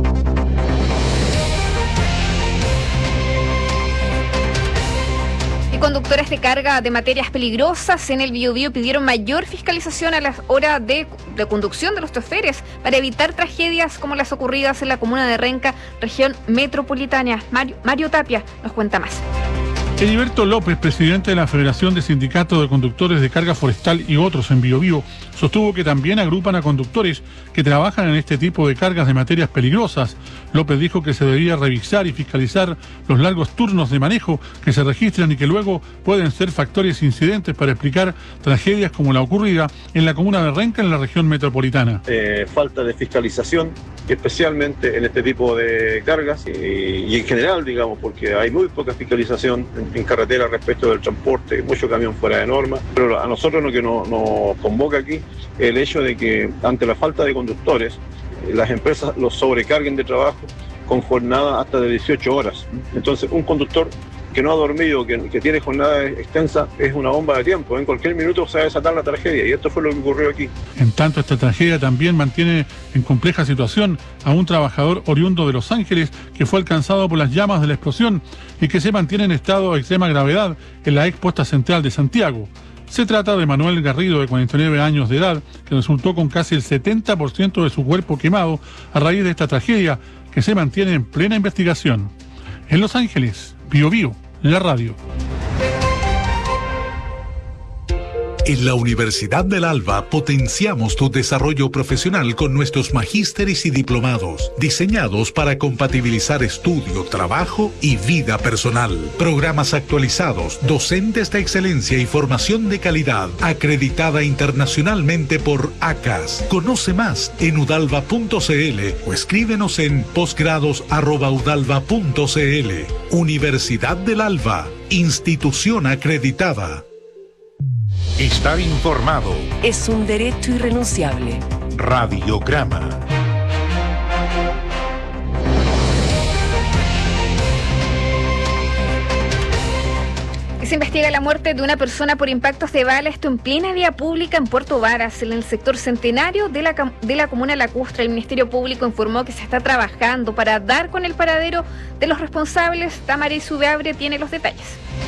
Conductores de carga de materias peligrosas en el Biobío pidieron mayor fiscalización a las horas de, de conducción de los choferes para evitar tragedias como las ocurridas en la comuna de Renca, región metropolitana. Mario, Mario Tapia nos cuenta más. Heriberto López, presidente de la Federación de Sindicatos de Conductores de Carga Forestal y otros en Biobío, sostuvo que también agrupan a conductores que trabajan en este tipo de cargas de materias peligrosas. López dijo que se debería revisar y fiscalizar los largos turnos de manejo que se registran y que luego pueden ser factores incidentes para explicar tragedias como la ocurrida en la comuna de Renca, en la región metropolitana. Eh, falta de fiscalización, especialmente en este tipo de cargas y, y en general, digamos, porque hay muy poca fiscalización en, en carretera respecto del transporte, mucho camión fuera de norma, pero a nosotros lo que nos, nos convoca aquí es el hecho de que ante la falta de conductores, las empresas los sobrecarguen de trabajo con jornada hasta de dieciocho horas. Entonces, un conductor que no ha dormido, que, que tiene jornada extensa, es una bomba de tiempo. En cualquier minuto se va a desatar la tragedia, y esto fue lo que ocurrió aquí. En tanto, esta tragedia también mantiene en compleja situación a un trabajador oriundo de Los Ángeles que fue alcanzado por las llamas de la explosión y que se mantiene en estado de extrema gravedad en la ex posta central de Santiago. Se trata de Manuel Garrido, de cuarenta y nueve años de edad, que resultó con casi el setenta por ciento de su cuerpo quemado a raíz de esta tragedia, que se mantiene en plena investigación. En Los Ángeles, Biobío, la radio. En la Universidad del Alba potenciamos tu desarrollo profesional con nuestros magísteres y diplomados, diseñados para compatibilizar estudio, trabajo y vida personal. Programas actualizados, docentes de excelencia y formación de calidad, acreditada internacionalmente por A C A S. Conoce más en udalva punto cl o escríbenos en posgrados arroba udalva punto cl. Universidad del Alba, institución acreditada. Estar informado es un derecho irrenunciable. Radiograma. Se investiga la muerte de una persona por impactos de bala, esto en plena vía pública en Puerto Varas, en el sector Centenario de la, de la comuna Lacustre. El Ministerio Público informó que se está trabajando para dar con el paradero de los responsables. Tamara Subeabre tiene los detalles.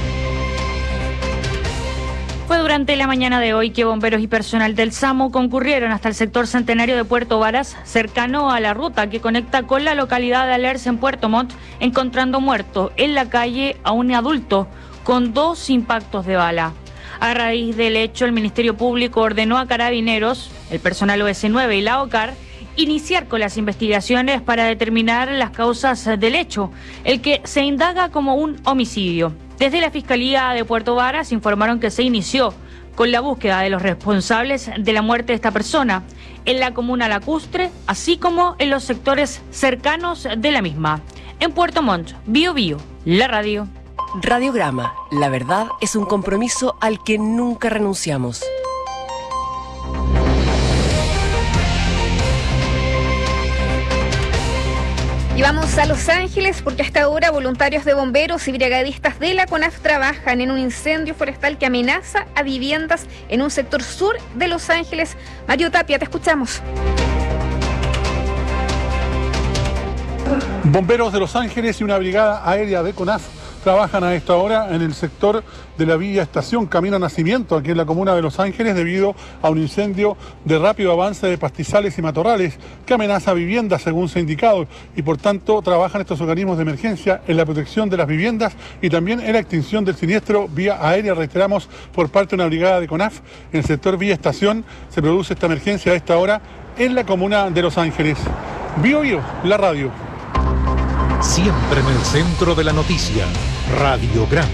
Fue durante la mañana de hoy que bomberos y personal del SAMU concurrieron hasta el sector Centenario de Puerto Varas, cercano a la ruta que conecta con la localidad de Alerce en Puerto Montt, encontrando muerto en la calle a un adulto con dos impactos de bala. A raíz del hecho, el Ministerio Público ordenó a Carabineros, el personal O S nueve y la OCAR iniciar con las investigaciones para determinar las causas del hecho, el que se indaga como un homicidio. Desde la Fiscalía de Puerto Varas informaron que se inició con la búsqueda de los responsables de la muerte de esta persona en la comuna Lacustre, así como en los sectores cercanos de la misma. En Puerto Montt, Bio Bio, la radio. Radiograma, la verdad es un compromiso al que nunca renunciamos. Y vamos a Los Ángeles porque hasta ahora voluntarios de bomberos y brigadistas de la CONAF trabajan en un incendio forestal que amenaza a viviendas en un sector sur de Los Ángeles. Mario Tapia, te escuchamos. Bomberos de Los Ángeles y una brigada aérea de CONAF trabajan a esta hora en el sector de la Villa Estación Camino Nacimiento, aquí en la comuna de Los Ángeles, debido a un incendio de rápido avance de pastizales y matorrales que amenaza viviendas, según se ha indicado, y por tanto trabajan estos organismos de emergencia en la protección de las viviendas y también en la extinción del siniestro vía aérea, reiteramos, por parte de una brigada de CONAF. En el sector Villa Estación se produce esta emergencia a esta hora en la comuna de Los Ángeles. Bio Bio, la radio. Siempre en el centro de la noticia, Radiograma.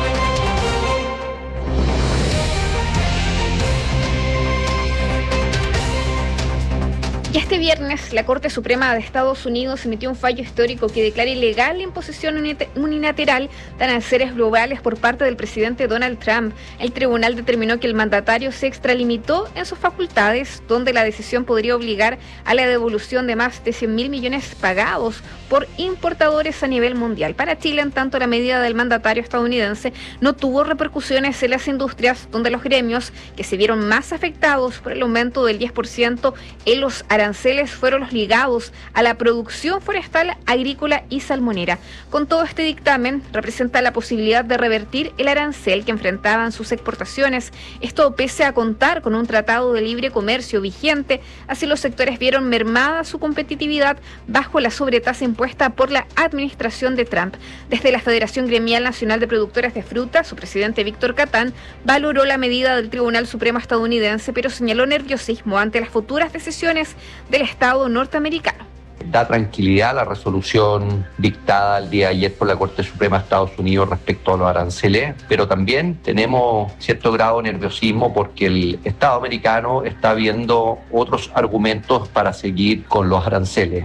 Y este viernes, la Corte Suprema de Estados Unidos emitió un fallo histórico que declara ilegal la imposición unilateral de aranceles globales por parte del presidente Donald Trump. El tribunal determinó que el mandatario se extralimitó en sus facultades, donde la decisión podría obligar a la devolución de más de cien mil millones pagados por importadores a nivel mundial. Para Chile, en tanto, la medida del mandatario estadounidense no tuvo repercusiones en las industrias, donde los gremios que se vieron más afectados por el aumento del diez por ciento en los aranceles aranceles fueron los ligados a la producción forestal, agrícola y salmonera. Con todo, este dictamen representa la posibilidad de revertir el arancel que enfrentaban sus exportaciones. Esto pese a contar con un tratado de libre comercio vigente, así los sectores vieron mermada su competitividad bajo la sobretasa impuesta por la administración de Trump. Desde la Federación Gremial Nacional de Productores de Fruta, su presidente Víctor Catán valoró la medida del Tribunal Supremo estadounidense, pero señaló nerviosismo ante las futuras decisiones del Estado norteamericano. Da tranquilidad la resolución dictada el día de ayer por la Corte Suprema de Estados Unidos respecto a los aranceles, pero también tenemos cierto grado de nerviosismo porque el Estado americano está viendo otros argumentos para seguir con los aranceles.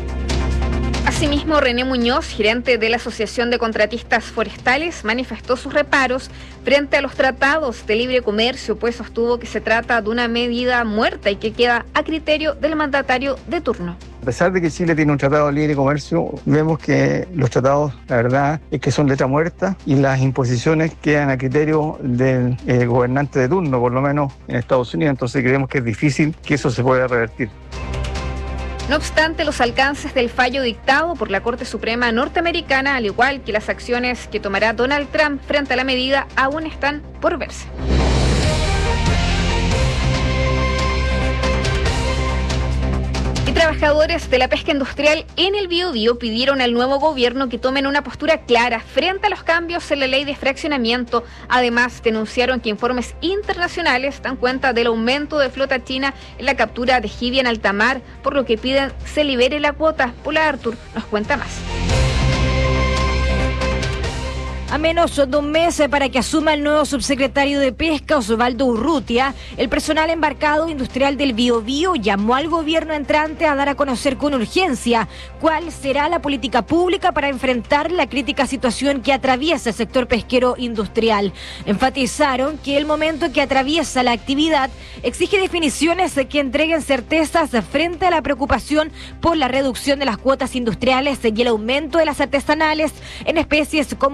Asimismo, René Muñoz, gerente de la Asociación de Contratistas Forestales, manifestó sus reparos frente a los tratados de libre comercio, pues sostuvo que se trata de una medida muerta y que queda a criterio del mandatario de turno. A pesar de que Chile tiene un tratado de libre comercio, vemos que los tratados, la verdad, es que son letra muerta y las imposiciones quedan a criterio del eh, gobernante de turno, por lo menos en Estados Unidos. Entonces creemos que es difícil que eso se pueda revertir. No obstante, los alcances del fallo dictado por la Corte Suprema norteamericana, al igual que las acciones que tomará Donald Trump frente a la medida, aún están por verse. Y trabajadores de la pesca industrial en el Biobío pidieron al nuevo gobierno que tomen una postura clara frente a los cambios en la ley de fraccionamiento. Además, denunciaron que informes internacionales dan cuenta del aumento de flota china en la captura de jibia en alta mar, por lo que piden se libere la cuota. Paula Artur nos cuenta más. A menos de un mes para que asuma el nuevo subsecretario de Pesca, Osvaldo Urrutia, el personal embarcado industrial del Biobío llamó al gobierno entrante a dar a conocer con urgencia cuál será la política pública para enfrentar la crítica situación que atraviesa el sector pesquero industrial. Enfatizaron que el momento que atraviesa la actividad exige definiciones que entreguen certezas frente a la preocupación por la reducción de las cuotas industriales y el aumento de las artesanales en especies como el ancho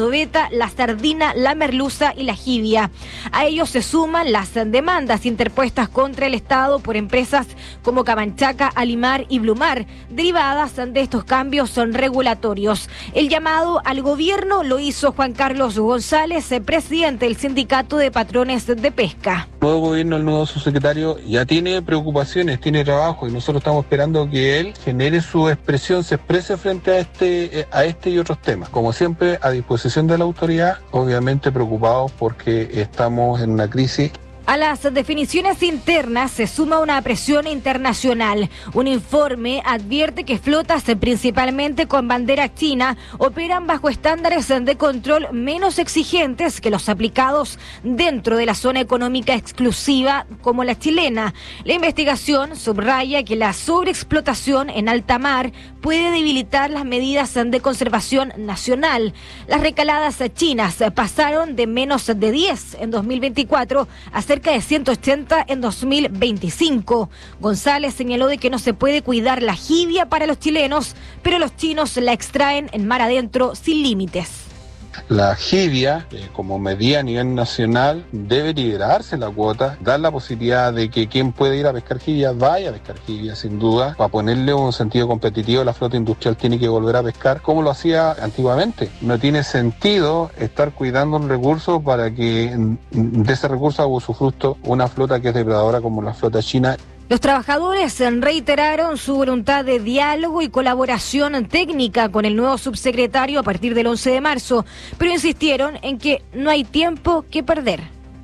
anchoveta, la sardina, la merluza y la jibia. A ellos se suman las demandas interpuestas contra el Estado por empresas como Camanchaca, Alimar y Blumar, derivadas de estos cambios son regulatorios. El llamado al gobierno lo hizo Juan Carlos González, presidente del Sindicato de Patrones de Pesca. El nuevo gobierno, el nuevo subsecretario, ya tiene preocupaciones, tiene trabajo y nosotros estamos esperando que él genere su expresión, se exprese frente a este, a este y otros temas. Como siempre, a disposición de la autoridad, obviamente preocupados porque estamos en una crisis. A las definiciones internas se suma una presión internacional. Un informe advierte que flotas, principalmente con bandera china, operan bajo estándares de control menos exigentes que los aplicados dentro de la zona económica exclusiva como la chilena. La investigación subraya que la sobreexplotación en alta mar puede debilitar las medidas de conservación nacional. Las recaladas chinas pasaron de menos de diez en dos mil veinticuatro a cerca de ciento ochenta en dos mil veinticinco. González señaló de que no se puede cuidar la jibia para los chilenos, pero los chinos la extraen en mar adentro sin límites. La jibia, eh, como medida a nivel nacional, debe liberarse la cuota, dar la posibilidad de que quien puede ir a pescar jibia vaya a pescar jibia, sin duda. Para ponerle un sentido competitivo, la flota industrial tiene que volver a pescar como lo hacía antiguamente. No tiene sentido estar cuidando un recurso para que de ese recurso haga usufructo una flota que es depredadora como la flota china. Los trabajadores reiteraron su voluntad de diálogo y colaboración técnica con el nuevo subsecretario a partir del once de marzo, pero insistieron en que no hay tiempo que perder.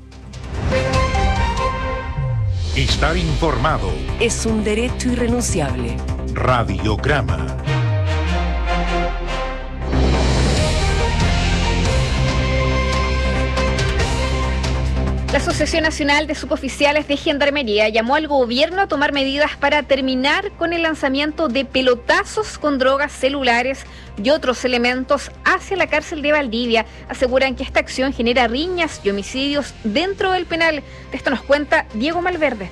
Estar informado es un derecho irrenunciable. Radiograma. La Asociación Nacional de Suboficiales de Gendarmería llamó al gobierno a tomar medidas para terminar con el lanzamiento de pelotazos con drogas celulares y otros elementos hacia la cárcel de Valdivia. Aseguran que esta acción genera riñas y homicidios dentro del penal. De esto nos cuenta Diego Malverde.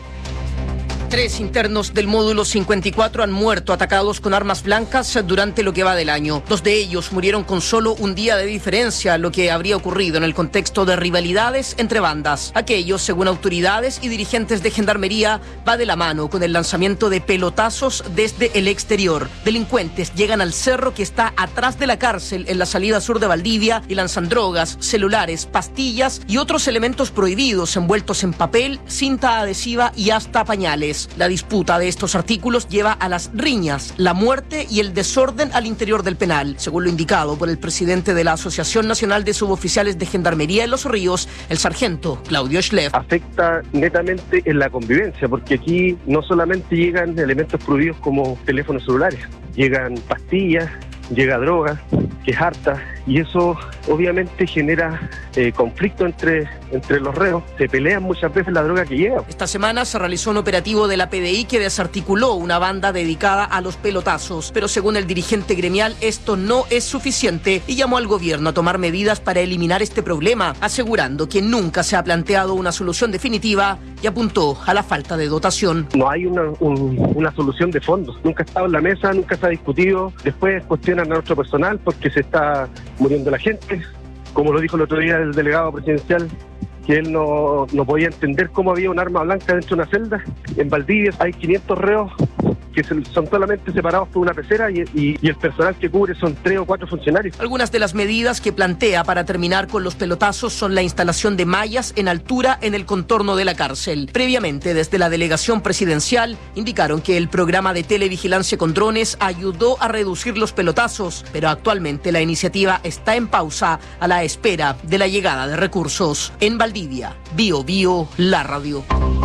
Tres internos del módulo cincuenta y cuatro han muerto atacados con armas blancas durante lo que va del año. Dos de ellos murieron con solo un día de diferencia a lo que habría ocurrido en el contexto de rivalidades entre bandas. Aquello, según autoridades y dirigentes de Gendarmería, va de la mano con el lanzamiento de pelotazos desde el exterior. Delincuentes llegan al cerro que está atrás de la cárcel en la salida sur de Valdivia y lanzan drogas, celulares, pastillas y otros elementos prohibidos envueltos en papel, cinta adhesiva y hasta pañales. La disputa de estos artículos lleva a las riñas, la muerte y el desorden al interior del penal, según lo indicado por el presidente de la Asociación Nacional de Suboficiales de Gendarmería en Los Ríos, el sargento Claudio Schleff. Afecta netamente en la convivencia, porque aquí no solamente llegan elementos prohibidos como teléfonos celulares, llegan pastillas, llega droga, que es harta, y eso obviamente genera eh, conflicto entre, entre los reos. Se pelean muchas veces la droga que llega. Esta semana se realizó un operativo de la P D I que desarticuló una banda dedicada a los pelotazos, pero según el dirigente gremial esto no es suficiente y llamó al gobierno a tomar medidas para eliminar este problema, asegurando que nunca se ha planteado una solución definitiva y apuntó a la falta de dotación. No hay una, un, una solución de fondo, nunca ha estado en la mesa, nunca se ha discutido. Después cuestionan a nuestro personal porque se está muriendo la gente, como lo dijo el otro día el delegado presidencial, que él no, no podía entender cómo había un arma blanca dentro de una celda. En Valdivia hay quinientos reos que son solamente separados por una pecera y, y, y el personal que cubre son tres o cuatro funcionarios. Algunas de las medidas que plantea para terminar con los pelotazos son la instalación de mallas en altura en el contorno de la cárcel. Previamente, desde la delegación presidencial, indicaron que el programa de televigilancia con drones ayudó a reducir los pelotazos, pero actualmente la iniciativa está en pausa a la espera de la llegada de recursos. En Valdivia, Bio Bio, la radio.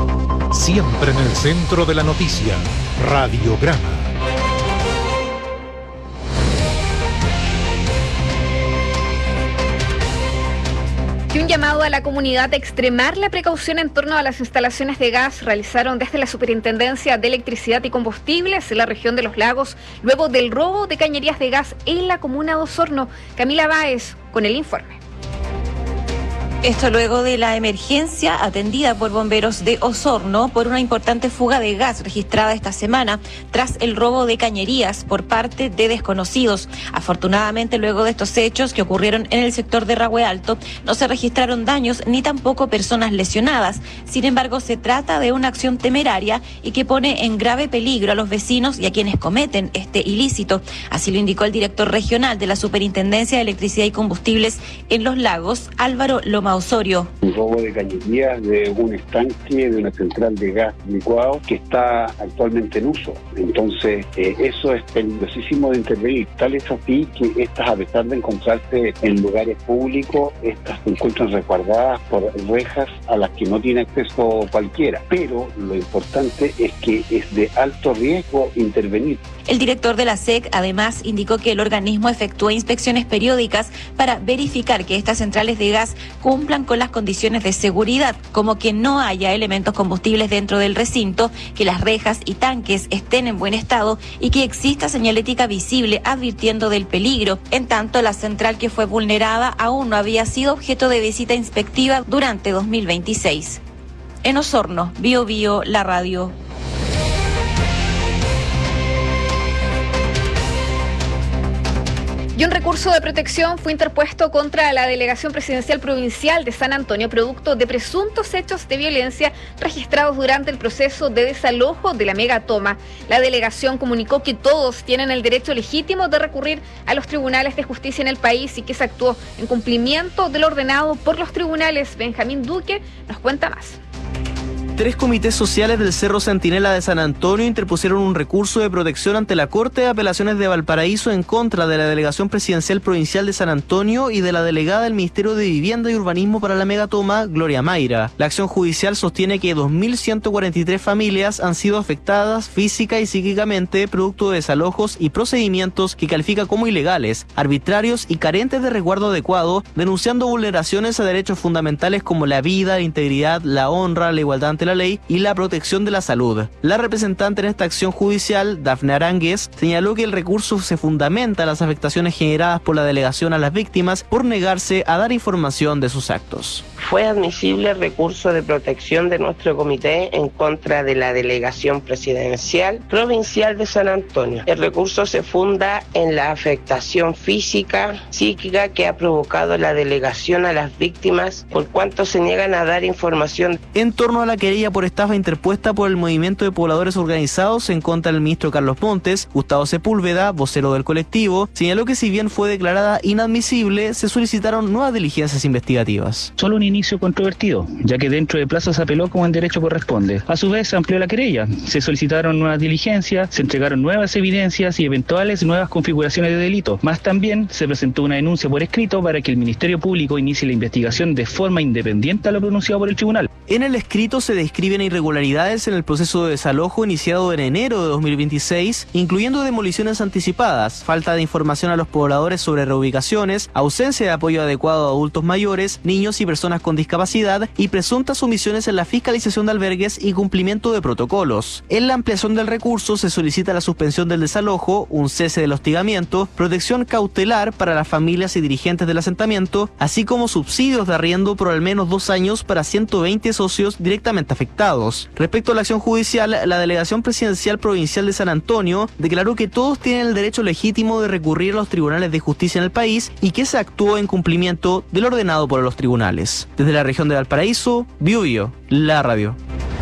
Siempre en el centro de la noticia, Radiograma. Y un llamado a la comunidad a extremar la precaución en torno a las instalaciones de gas realizaron desde la Superintendencia de Electricidad y Combustibles en la región de Los Lagos, luego del robo de cañerías de gas en la comuna de Osorno. Camila Báez con el informe. Esto luego de la emergencia atendida por bomberos de Osorno por una importante fuga de gas registrada esta semana tras el robo de cañerías por parte de desconocidos. Afortunadamente, luego de estos hechos que ocurrieron en el sector de Rahue Alto, no se registraron daños ni tampoco personas lesionadas. Sin embargo, se trata de una acción temeraria y que pone en grave peligro a los vecinos y a quienes cometen este ilícito. Así lo indicó el director regional de la Superintendencia de Electricidad y Combustibles en Los Lagos, Álvaro Loma Osorio. Un robo de cañerías de un estanque de una central de gas licuado que está actualmente en uso. Entonces, eh, eso es peligrosísimo de intervenir. Tal es así que estas, a pesar de encontrarse en lugares públicos, estas se encuentran resguardadas por rejas a las que no tiene acceso cualquiera. Pero lo importante es que es de alto riesgo intervenir. El director de la S E C además indicó que el organismo efectúa inspecciones periódicas para verificar que estas centrales de gas cumplan con las condiciones de seguridad, como que no haya elementos combustibles dentro del recinto, que las rejas y tanques estén en buen estado y que exista señalética visible advirtiendo del peligro. En tanto, la central que fue vulnerada aún no había sido objeto de visita inspectiva durante dos mil veintiséis. En Osorno, Bio Bio, la radio. Y un recurso de protección fue interpuesto contra la Delegación Presidencial Provincial de San Antonio, producto de presuntos hechos de violencia registrados durante el proceso de desalojo de la megatoma. La delegación comunicó que todos tienen el derecho legítimo de recurrir a los tribunales de justicia en el país y que se actuó en cumplimiento de lo ordenado por los tribunales. Benjamín Duque nos cuenta más. Tres comités sociales del Cerro Centinela de San Antonio interpusieron un recurso de protección ante la Corte de Apelaciones de Valparaíso en contra de la Delegación Presidencial Provincial de San Antonio y de la delegada del Ministerio de Vivienda y Urbanismo para la megatoma, Gloria Mayra. La acción judicial sostiene que dos mil ciento cuarenta y tres familias han sido afectadas física y psíquicamente producto de desalojos y procedimientos que califica como ilegales, arbitrarios y carentes de resguardo adecuado, denunciando vulneraciones a derechos fundamentales como la vida, la integridad, la honra, la igualdad ante la ley y la protección de la salud. La representante en esta acción judicial, Dafne Aránguez, señaló que el recurso se fundamenta en las afectaciones generadas por la delegación a las víctimas por negarse a dar información de sus actos. Fue admisible el recurso de protección de nuestro comité en contra de la Delegación Presidencial Provincial de San Antonio. El recurso se funda en la afectación física, psíquica que ha provocado la delegación a las víctimas por cuanto se niegan a dar información. En torno a la querella por estafa interpuesta por el Movimiento de Pobladores Organizados en contra del ministro Carlos Montes, Gustavo Sepúlveda, vocero del colectivo, señaló que si bien fue declarada inadmisible, se solicitaron nuevas diligencias investigativas. Solo un inicio controvertido, ya que dentro de plazo se apeló como en derecho corresponde. A su vez se amplió la querella, se solicitaron nuevas diligencias, se entregaron nuevas evidencias y eventuales nuevas configuraciones de delito. Más también se presentó una denuncia por escrito para que el Ministerio Público inicie la investigación de forma independiente a lo pronunciado por el tribunal. En el escrito se describen irregularidades en el proceso de desalojo iniciado en enero de dos mil veintiséis, incluyendo demoliciones anticipadas, falta de información a los pobladores sobre reubicaciones, ausencia de apoyo adecuado a adultos mayores, niños y personas con discapacidad y presuntas omisiones en la fiscalización de albergues y cumplimiento de protocolos. En la ampliación del recurso se solicita la suspensión del desalojo, un cese del hostigamiento, protección cautelar para las familias y dirigentes del asentamiento, así como subsidios de arriendo por al menos dos años para ciento veinte socios directamente afectados. Respecto a la acción judicial, la Delegación Presidencial Provincial de San Antonio declaró que todos tienen el derecho legítimo de recurrir a los tribunales de justicia en el país y que se actuó en cumplimiento de lo ordenado por los tribunales. Desde la región de Valparaíso, Bio Bio, la radio.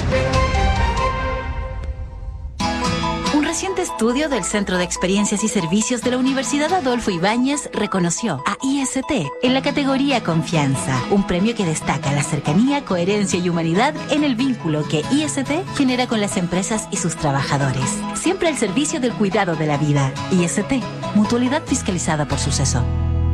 Un reciente estudio del Centro de Experiencias y Servicios de la Universidad Adolfo Ibáñez reconoció a I S T en la categoría Confianza, un premio que destaca la cercanía, coherencia y humanidad en el vínculo que I S T genera con las empresas y sus trabajadores. Siempre al servicio del cuidado de la vida. I S T, mutualidad fiscalizada por Suceso.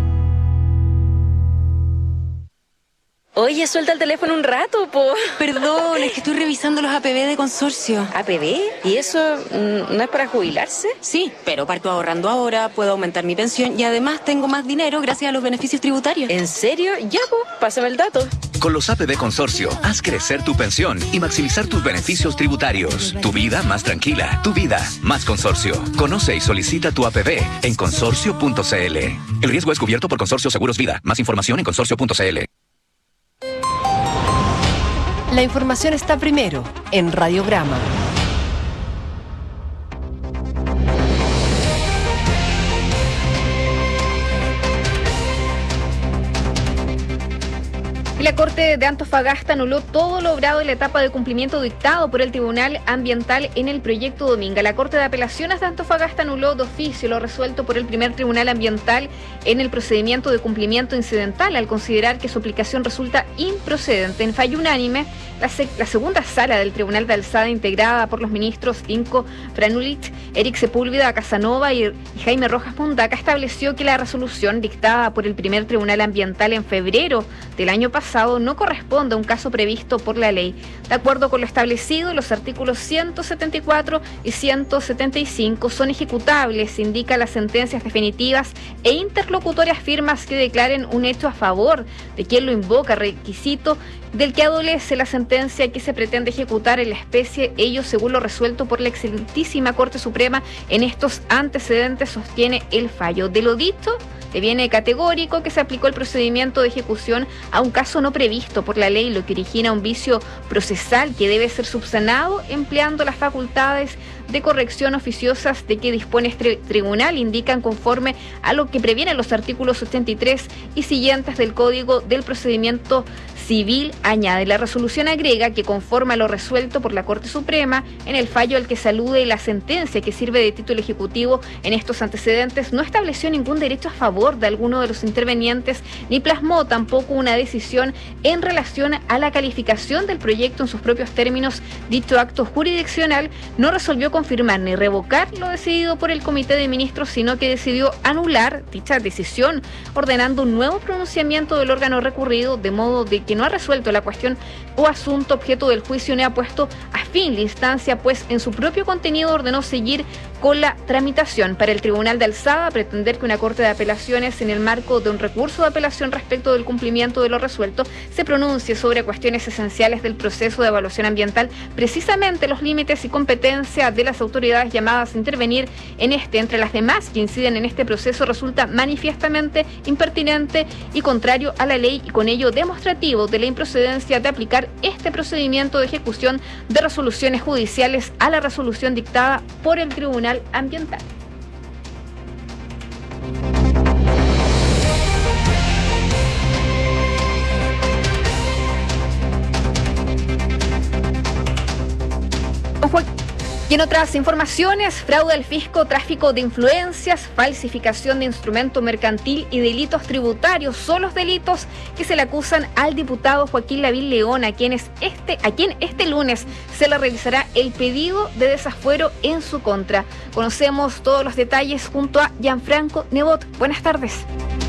Oye, suelta el teléfono un rato, po. Perdón, es que estoy revisando los A P B de consorcio. ¿A P B? ¿Y eso mm, no es para jubilarse? Sí, pero parto ahorrando ahora, puedo aumentar mi pensión y además tengo más dinero gracias a los beneficios tributarios. ¿En serio? Ya, po, pásame el dato. Con los A P B Consorcio, haz crecer tu pensión y maximizar tus beneficios tributarios. Tu vida más tranquila, tu vida más consorcio. Conoce y solicita tu A P B en consorcio punto c l. El riesgo es cubierto por Consorcio Seguros Vida. Más información en consorcio punto c l. La información está primero en Radiograma. La Corte de Antofagasta anuló todo lo obrado en la etapa de cumplimiento dictado por el Tribunal Ambiental en el proyecto Dominga. La Corte de Apelaciones de Antofagasta anuló de oficio lo resuelto por el primer Tribunal Ambiental en el procedimiento de cumplimiento incidental al considerar que su aplicación resulta improcedente. En fallo unánime, la, se la segunda sala del Tribunal de Alzada, integrada por los ministros Inco Franulich, Eric Sepúlveda Casanova y, y Jaime Rojas Mundaca, estableció que la resolución dictada por el primer Tribunal Ambiental en febrero del año pasado no corresponde a un caso previsto por la ley. De acuerdo con lo establecido, los artículos ciento setenta y cuatro y ciento setenta y cinco son ejecutables, indica las sentencias definitivas e interlocutorias firmas que declaren un hecho a favor de quien lo invoca, requisito del que adolece la sentencia que se pretende ejecutar en la especie, ello según lo resuelto por la excelentísima Corte Suprema en estos antecedentes, sostiene el fallo. De lo dicho, deviene categórico que se aplicó el procedimiento de ejecución a un caso no previsto por la ley, lo que origina un vicio procesal que debe ser subsanado empleando las facultades de corrección oficiosas de que dispone este tribunal, indican conforme a lo que previenen los artículos ochenta y tres y siguientes del Código del Procedimiento Civil. Añade, la resolución agrega que conforme a lo resuelto por la Corte Suprema, en el fallo al que se alude la sentencia que sirve de título ejecutivo en estos antecedentes, no estableció ningún derecho a favor de alguno de los intervenientes, ni plasmó tampoco una decisión en relación a la calificación del proyecto en sus propios términos. Dicho acto jurisdiccional no resolvió confirmar ni revocar lo decidido por el Comité de Ministros, sino que decidió anular dicha decisión, ordenando un nuevo pronunciamiento del órgano recurrido, de modo de que no ha resuelto la cuestión o asunto objeto del juicio ni ha puesto a fin la instancia, pues en su propio contenido ordenó seguir con la tramitación. Para el Tribunal de Alzada, pretender que una Corte de Apelaciones, en el marco de un recurso de apelación respecto del cumplimiento de lo resuelto, se pronuncie sobre cuestiones esenciales del proceso de evaluación ambiental, precisamente los límites y competencia de las autoridades llamadas a intervenir en este, entre las demás que inciden en este proceso, resulta manifiestamente impertinente y contrario a la ley, y con ello demostrativo de la improcedencia de aplicar este procedimiento de ejecución de resoluciones judiciales a la resolución dictada por el Tribunal Ambiental. Y en otras informaciones, fraude al fisco, tráfico de influencias, falsificación de instrumento mercantil y delitos tributarios son los delitos que se le acusan al diputado Joaquín Lavín León, a quien, es este, a quien este lunes se le realizará el pedido de desafuero en su contra. Conocemos todos los detalles junto a Gianfranco Nebot. Buenas tardes.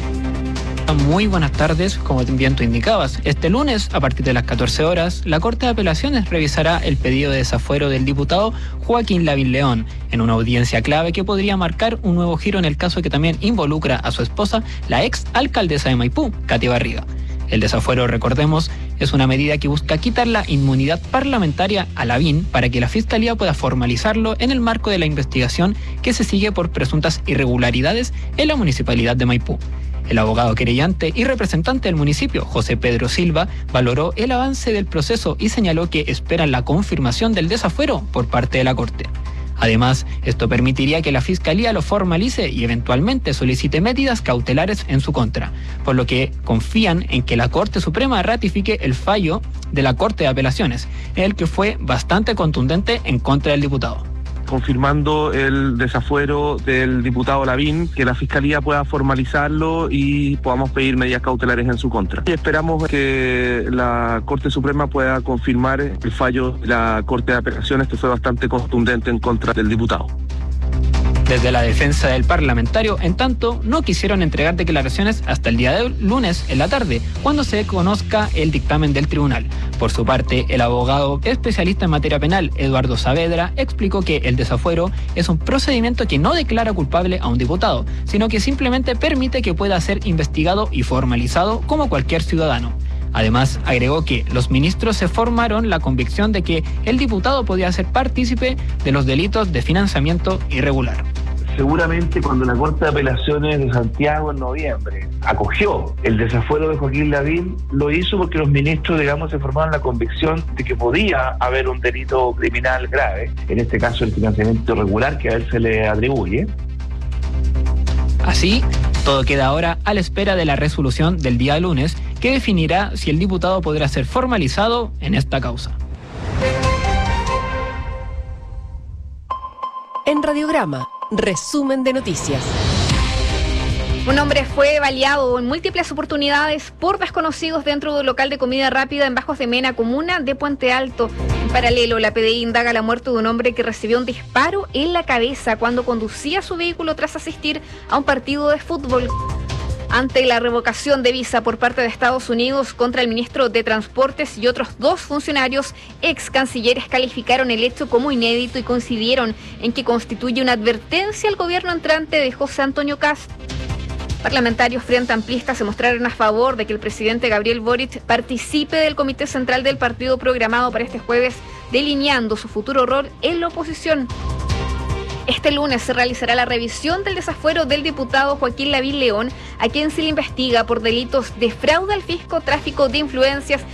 Muy buenas tardes, como bien tú indicabas. Este lunes, a partir de las catorce horas, la Corte de Apelaciones revisará el pedido de desafuero del diputado Joaquín Lavín León, en una audiencia clave que podría marcar un nuevo giro en el caso que también involucra a su esposa, la ex alcaldesa de Maipú, Katy Barriga. El desafuero, recordemos, es una medida que busca quitar la inmunidad parlamentaria a Lavín para que la Fiscalía pueda formalizarlo en el marco de la investigación que se sigue por presuntas irregularidades en la municipalidad de Maipú. El abogado querellante y representante del municipio, José Pedro Silva, valoró el avance del proceso y señaló que esperan la confirmación del desafuero por parte de la Corte. Además, esto permitiría que la Fiscalía lo formalice y eventualmente solicite medidas cautelares en su contra, por lo que confían en que la Corte Suprema ratifique el fallo de la Corte de Apelaciones, el que fue bastante contundente en contra del diputado. Confirmando el desafuero del diputado Lavín, que la Fiscalía pueda formalizarlo y podamos pedir medidas cautelares en su contra. Y esperamos que la Corte Suprema pueda confirmar el fallo de la Corte de Apelaciones, que fue bastante contundente en contra del diputado. Desde la defensa del parlamentario, en tanto, no quisieron entregar declaraciones hasta el día de lunes en la tarde, cuando se conozca el dictamen del tribunal. Por su parte, el abogado especialista en materia penal, Eduardo Saavedra, explicó que el desafuero es un procedimiento que no declara culpable a un diputado, sino que simplemente permite que pueda ser investigado y formalizado como cualquier ciudadano. Además, agregó que los ministros se formaron la convicción de que el diputado podía ser partícipe de los delitos de financiamiento irregular. seguramente cuando la Corte de Apelaciones de Santiago en noviembre acogió el desafuero de Joaquín Lavín, lo hizo porque los ministros, digamos, se formaron la convicción de que podía haber un delito criminal grave, en este caso el financiamiento irregular que a él se le atribuye. Así, todo queda ahora a la espera de la resolución del día lunes, que definirá si el diputado podrá ser formalizado en esta causa. En Radiograma, resumen de noticias. Un hombre fue baleado en múltiples oportunidades por desconocidos dentro de un local de comida rápida en Bajos de Mena, comuna de Puente Alto. En paralelo, la P D I indaga la muerte de un hombre que recibió un disparo en la cabeza cuando conducía su vehículo tras asistir a un partido de fútbol. Ante la revocación de visa por parte de Estados Unidos contra el ministro de Transportes y otros dos funcionarios, ex cancilleres calificaron el hecho como inédito y coincidieron en que constituye una advertencia al gobierno entrante de José Antonio Kast. Parlamentarios frente amplistas se mostraron a favor de que el presidente Gabriel Boric participe del Comité Central del partido programado para este jueves, delineando su futuro rol en la oposición. Este lunes se realizará la revisión del desafuero del diputado Joaquín Lavín León, a quien se le investiga por delitos de fraude al fisco, tráfico de influencias